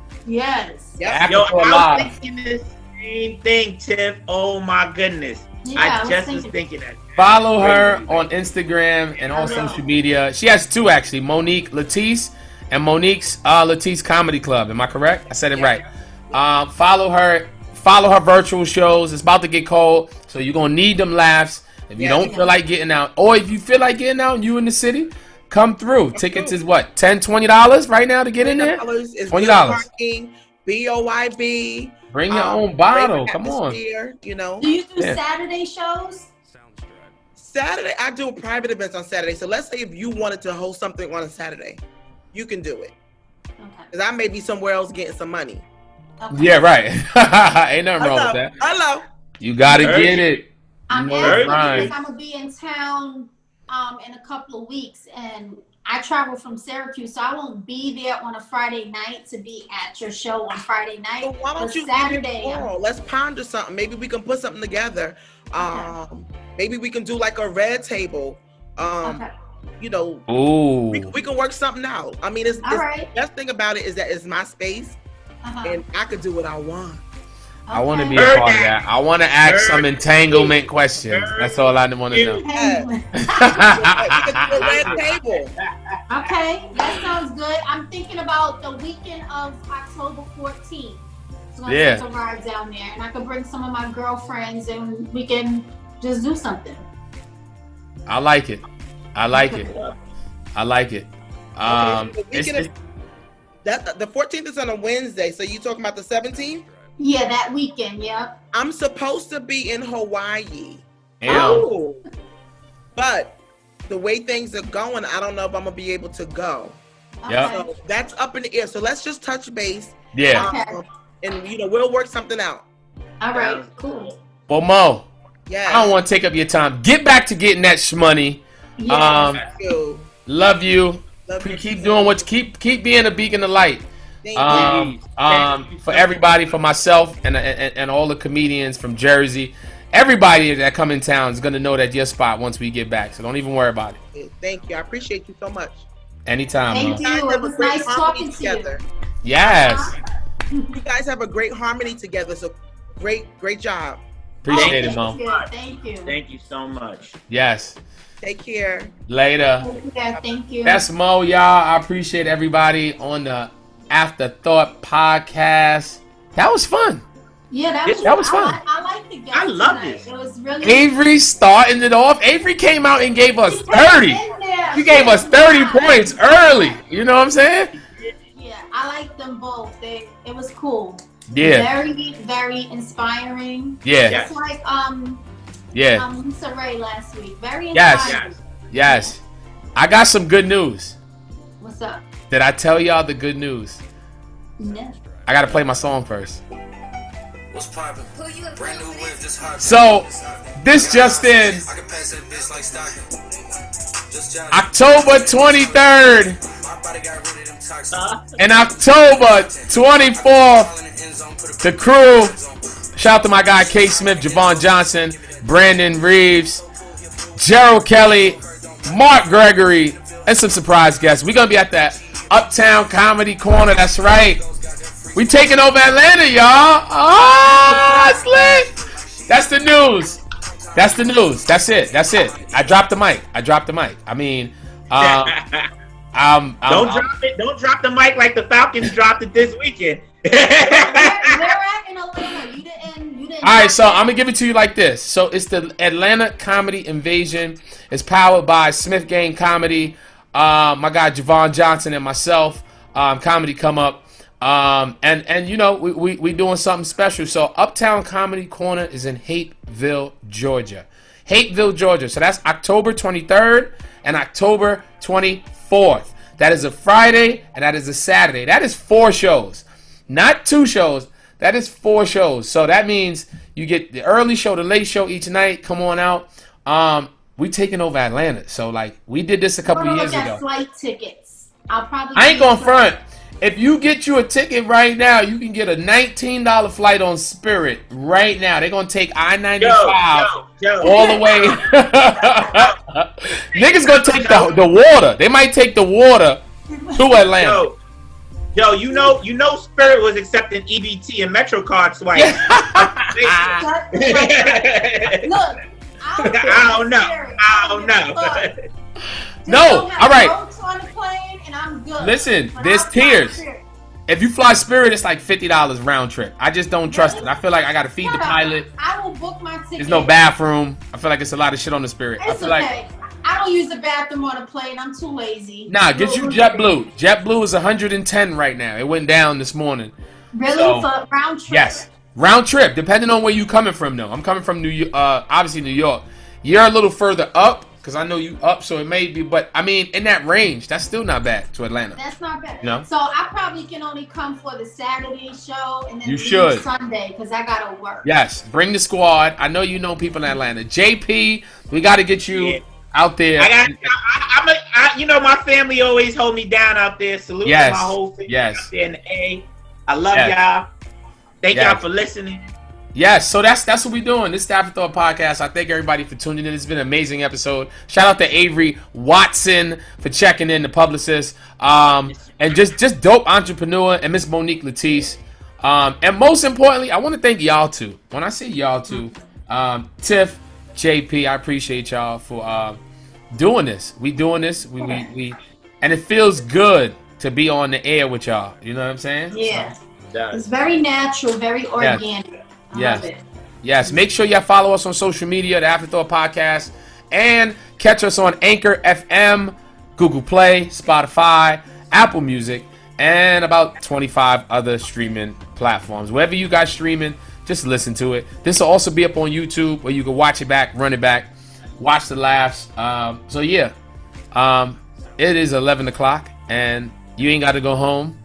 Yes. Yep. Yo, Afterthought I Live. was thinking the same thing, Tiff. Oh my goodness. Yeah, I I was just was thinking- thinking that. Follow her on Instagram and all I will. social media. She has two actually, Monique Latisse and Monique's uh, Latisse Comedy Club. Am I correct? I said it Yeah. right. Um, follow her. Follow her virtual shows. It's about to get cold, so you're gonna need them laughs. If you Yeah. don't feel like getting out, or if you feel like getting out and you in the city, come through. Tickets through. is what, ten dollars, twenty dollars right now to get in there? Is twenty dollars. good parking, B O Y B. Bring your um, own bottle. great Come on. atmosphere, You know. Do you do Yeah. Saturday shows? Saturday, I do private events on Saturday. So let's say if you wanted to host something on a Saturday, you can do it. Okay. Because I may be somewhere else getting some money. Okay. Yeah, right. Ain't nothing wrong Hello. with that. Hello. You gotta Heard get you. it. I'm You know, asking right. because I'm gonna be in town um, in a couple of weeks, and I travel from Syracuse, so I won't be there on a Friday night to be at your show on Friday night. So why don't But you Saturday? give me a call? Let's ponder something. Maybe we can put something together. Um, maybe we can do like a red table. Um, Okay. you know, Ooh. we, we can work something out. I mean, it's, All it's right. the best thing about it is that it's my space Uh-huh. and I could do what I want. I want to Okay. be a part of that. I want to ask some entanglement questions. That's all I want to know. Yeah. we could do a red table. Okay, that sounds good. I'm thinking about the weekend of October fourteenth. So I'm Yeah. going to ride down there, and I could bring some of my girlfriends, and we can just do something. I like it. I like it. I like it. Um, Okay, the it's, weekend it's, of- That the fourteenth is on a Wednesday, so you talking about the seventeenth? Yeah, that weekend. Yeah. I'm supposed to be in Hawaii, you know, Oh, but the way things are going, I don't know if I'm gonna be able to go. Yeah. Okay. So that's up in the air. So let's just touch base, yeah. Okay. um, and you know we'll work something out. All right. Cool. Well, Mo, Yeah. I don't want to take up your time. Get back to getting that shmoney. Yeah. Um, Thank you. love you. Love you. Keep doing what you keep. Keep being a beacon of light. Thank you. Um, um, for everybody, for myself, and, and and all the comedians from Jersey, everybody that come in town is gonna know that your spot once we get back. So don't even worry about it. Thank you. I appreciate you so much. Anytime. Thank Mo. you. guys It have a was great nice harmony talking to you. together. Yes. You guys have a great harmony together. So great, great job. Appreciate Oh, it, Mo. thank you. Thank you. thank you so much. Yes. Take care. Later. Yeah, thank you. That's Mo, y'all. I appreciate everybody on the Afterthought Podcast. That was fun. yeah, that This- was, that was I, fun. like- I like the guest I love tonight. this. It was really. Avery starting it off. Avery came out and gave us She kept thirty. in there. He gave us thirty Yeah. points early. You know what I'm saying? Yeah, I like them both. They, it was cool. Yeah. Very, very inspiring. Yeah. Yes. It's like um, Yeah. um Lisa Ray last week. Very Yes. inspiring. Yes. I got some good news. What's up? Did I tell y'all the good news? No. I gotta play my song first. What's poppin'? Brand new whip, just hot. So, this just in, I can pass that bitch like Stockton. Just jolly. October twenty-third My body got rid of them toxins. and October twenty-fourth, the crew, shout out to my guy K. Smith, Javon Johnson, Brandon Reeves, Gerald Kelly, Mark Gregory, and some surprise guests. We're gonna be at that Uptown Comedy Corner. That's right. We taking over Atlanta, y'all. Oh, it's lit. That's the news. That's the news. That's it. That's it. I dropped the mic. I dropped the mic. I mean, um, um, don't um, drop it. Don't drop the mic like the Falcons dropped it this weekend. Where, where at in Atlanta? You didn't. You didn't. All right, so I'm gonna give it to you like this. So it's the Atlanta Comedy Invasion. It's powered by Smith Gang Comedy. Uh, my guy Javon Johnson and myself. Um, comedy come up. Um, and, and you know, we, we, we doing something special. So Uptown Comedy Corner is in Hateville, Georgia. Hateville, Georgia. So that's October twenty-third and October twenty-fourth. That is a Friday and that is a Saturday. That is four shows. Not two shows. That is four shows. So that means you get the early show, the late show each night. Come on out. Um, we taking over Atlanta. So, like, we did this a couple We're years look at ago. Flight tickets. I'll probably. I ain't going front. If you get you a ticket right now, you can get a nineteen dollar flight on Spirit right now. They're going to take I ninety-five Yo, yo, yo. all the way. Niggas going to take the, the water. They might take the water to Atlanta. Yo, yo, you know, you know, Spirit was accepting E B T and MetroCard swipes. Look, I don't know. I don't know. No, all right. On the plane and I'm good. Listen, But there's I'll fly tiers. Spirit. If you fly Spirit, it's like fifty dollars round trip. I just don't trust it. I feel like I got to feed the Shut up. pilot. I will book my ticket. There's no bathroom. I feel like it's a lot of shit on the Spirit. I It's feel like okay. I don't use the bathroom on a plane. I'm too lazy. Nah, get you JetBlue. JetBlue is one hundred ten right now. It went down this morning. Really? So, For round trip? Yes. Round trip, depending on where you coming from though. I'm coming from New York, uh, obviously New York. You're a little further up, because I know you up, so it may be, but I mean, in that range, that's still not bad to Atlanta. That's not bad. No. So I probably can only come for the Saturday show and then You leave should. Sunday because I gotta work. Yes, bring the squad. I know you know people in Atlanta. J P, we got to get you Yeah. out there. I got, I, I'm a, I, you know, my family always hold me down out there. Salute Yes, to my whole family yes. out there in the A. I love Yes. y'all. Thank Yes. y'all for listening. Yes, so that's that's what we're doing. This is the Afterthought Podcast. I thank everybody for tuning in. It's been an amazing episode. Shout out to Avery Watson for checking in, the publicist. Um, and just, just dope entrepreneur and Miss Monique Latisse. Um, and most importantly, I want to thank y'all too. When I say y'all too, um, Tiff, J P, I appreciate y'all for uh, doing this. We doing this. We, we, we and it feels good to be on the air with y'all. You know what I'm saying? Yeah. So, It's very natural, very organic. I Yes. love it. Yes, make sure y'all follow us on social media, the Afterthought Podcast, and catch us on Anchor F M, Google Play, Spotify, Apple Music, and about twenty-five other streaming platforms. Wherever you guys streaming, just listen to it. This will also be up on YouTube where you can watch it back, run it back, watch the laughs. Um, so yeah, um, it is eleven o'clock, and you ain't got to go home.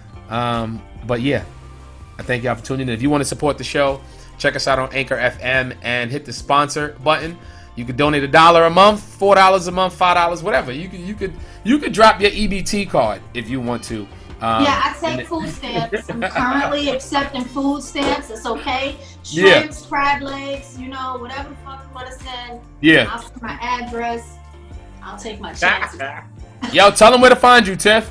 Um, but yeah. I thank y'all for tuning in. If you want to support the show, check us out on Anchor F M and hit the sponsor button. You could donate a dollar a month, four dollars a month, five dollars, whatever. You could you could you could drop your E B T card if you want to. Um, Yeah, I take and- food stamps. I'm currently accepting food stamps. It's okay. Yeah. Shrimps, crab legs, you know, whatever the fuck you want to send. Yeah. I'll send my address. I'll take my chances. Yo, tell them where to find you, Tiff.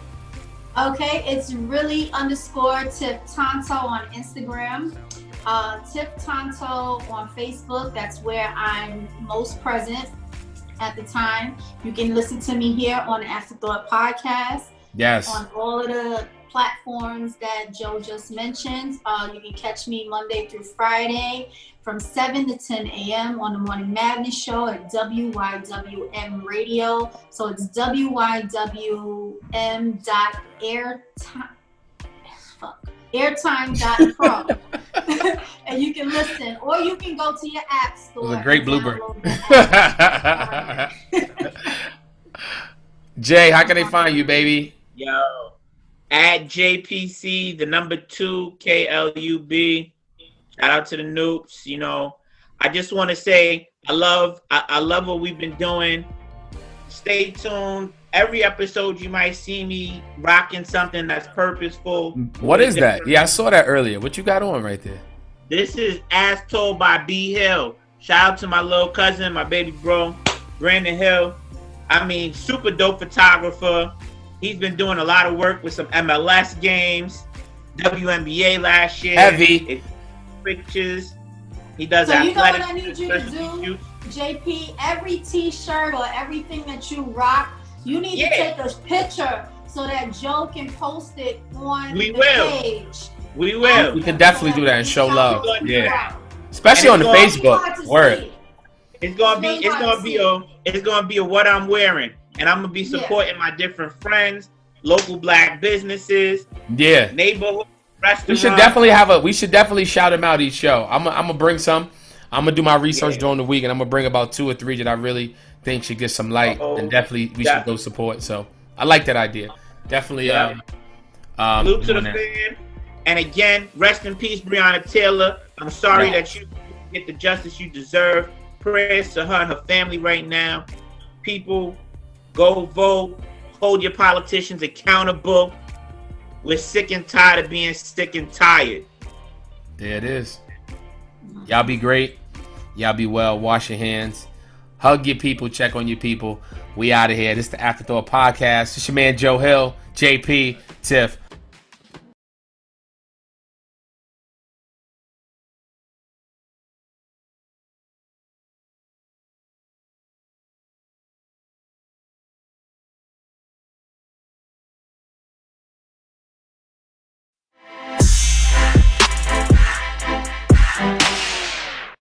Okay, it's really underscore Tiff Tonto on Instagram. Uh, Tiff Tonto on Facebook. That's where I'm most present at the time. You can listen to me here on the Afterthought Podcast. Yes. On all of the platforms that Joe just mentioned. Uh, you can catch me Monday through Friday from seven to ten a.m. on the Morning Madness Show at W Y W M Radio. So it's W Y W M dot airtime. Fuck. airtime dot pro. And you can listen, or you can go to your app store. It was a great and blooper. download the app. Jay, how can they find you, baby? Yo, at J P C, the number two, K L U B. Shout out to the Noops. You know, I just want to say I love I, I love what we've been doing. Stay tuned. Every episode you might see me rocking something that's purposeful. What is that? Yeah, I saw that earlier. What you got on right there? This is As Told by B Hill. Shout out to my little cousin, my baby bro, Brandon Hill. I mean, super dope photographer. He's been doing a lot of work with some M L S games, W N B A last year. Heavy. Pictures. He does so you know athletic. what I need you to do, shoots. J P? Every T-shirt or everything that you rock, you need Yeah. to take a picture so that Joe can post it on We the will. page. We will. We can definitely do that and show love. Yeah. Especially on the And it's Facebook. Word. It's gonna be It's it's really gonna be a it's gonna be a what I'm wearing, and I'm gonna be Yeah. supporting my different friends, local black businesses, Yeah. neighborhood restaurants. We should definitely have a. We should definitely shout him out each show. I'm. I'm gonna bring some. I'm gonna do my research Yeah. during the week, and I'm gonna bring about two or three that I really think should get some light, Uh-oh. and definitely we Yeah. should go support. So I like that idea. Definitely. Yeah. Um, um, Salute to the doing that. fan. And again, rest in peace, Breonna Taylor. I'm sorry Yeah. that you didn't get the justice you deserve. Prayers to her and her family right now. People, go vote. Hold your politicians accountable. We're sick and tired of being sick and tired. There it is. Y'all be great. Y'all be well. Wash your hands. Hug your people. Check on your people. We out of here. This is the Afterthought Podcast. It's your man Joe Hill, J P, Tiff.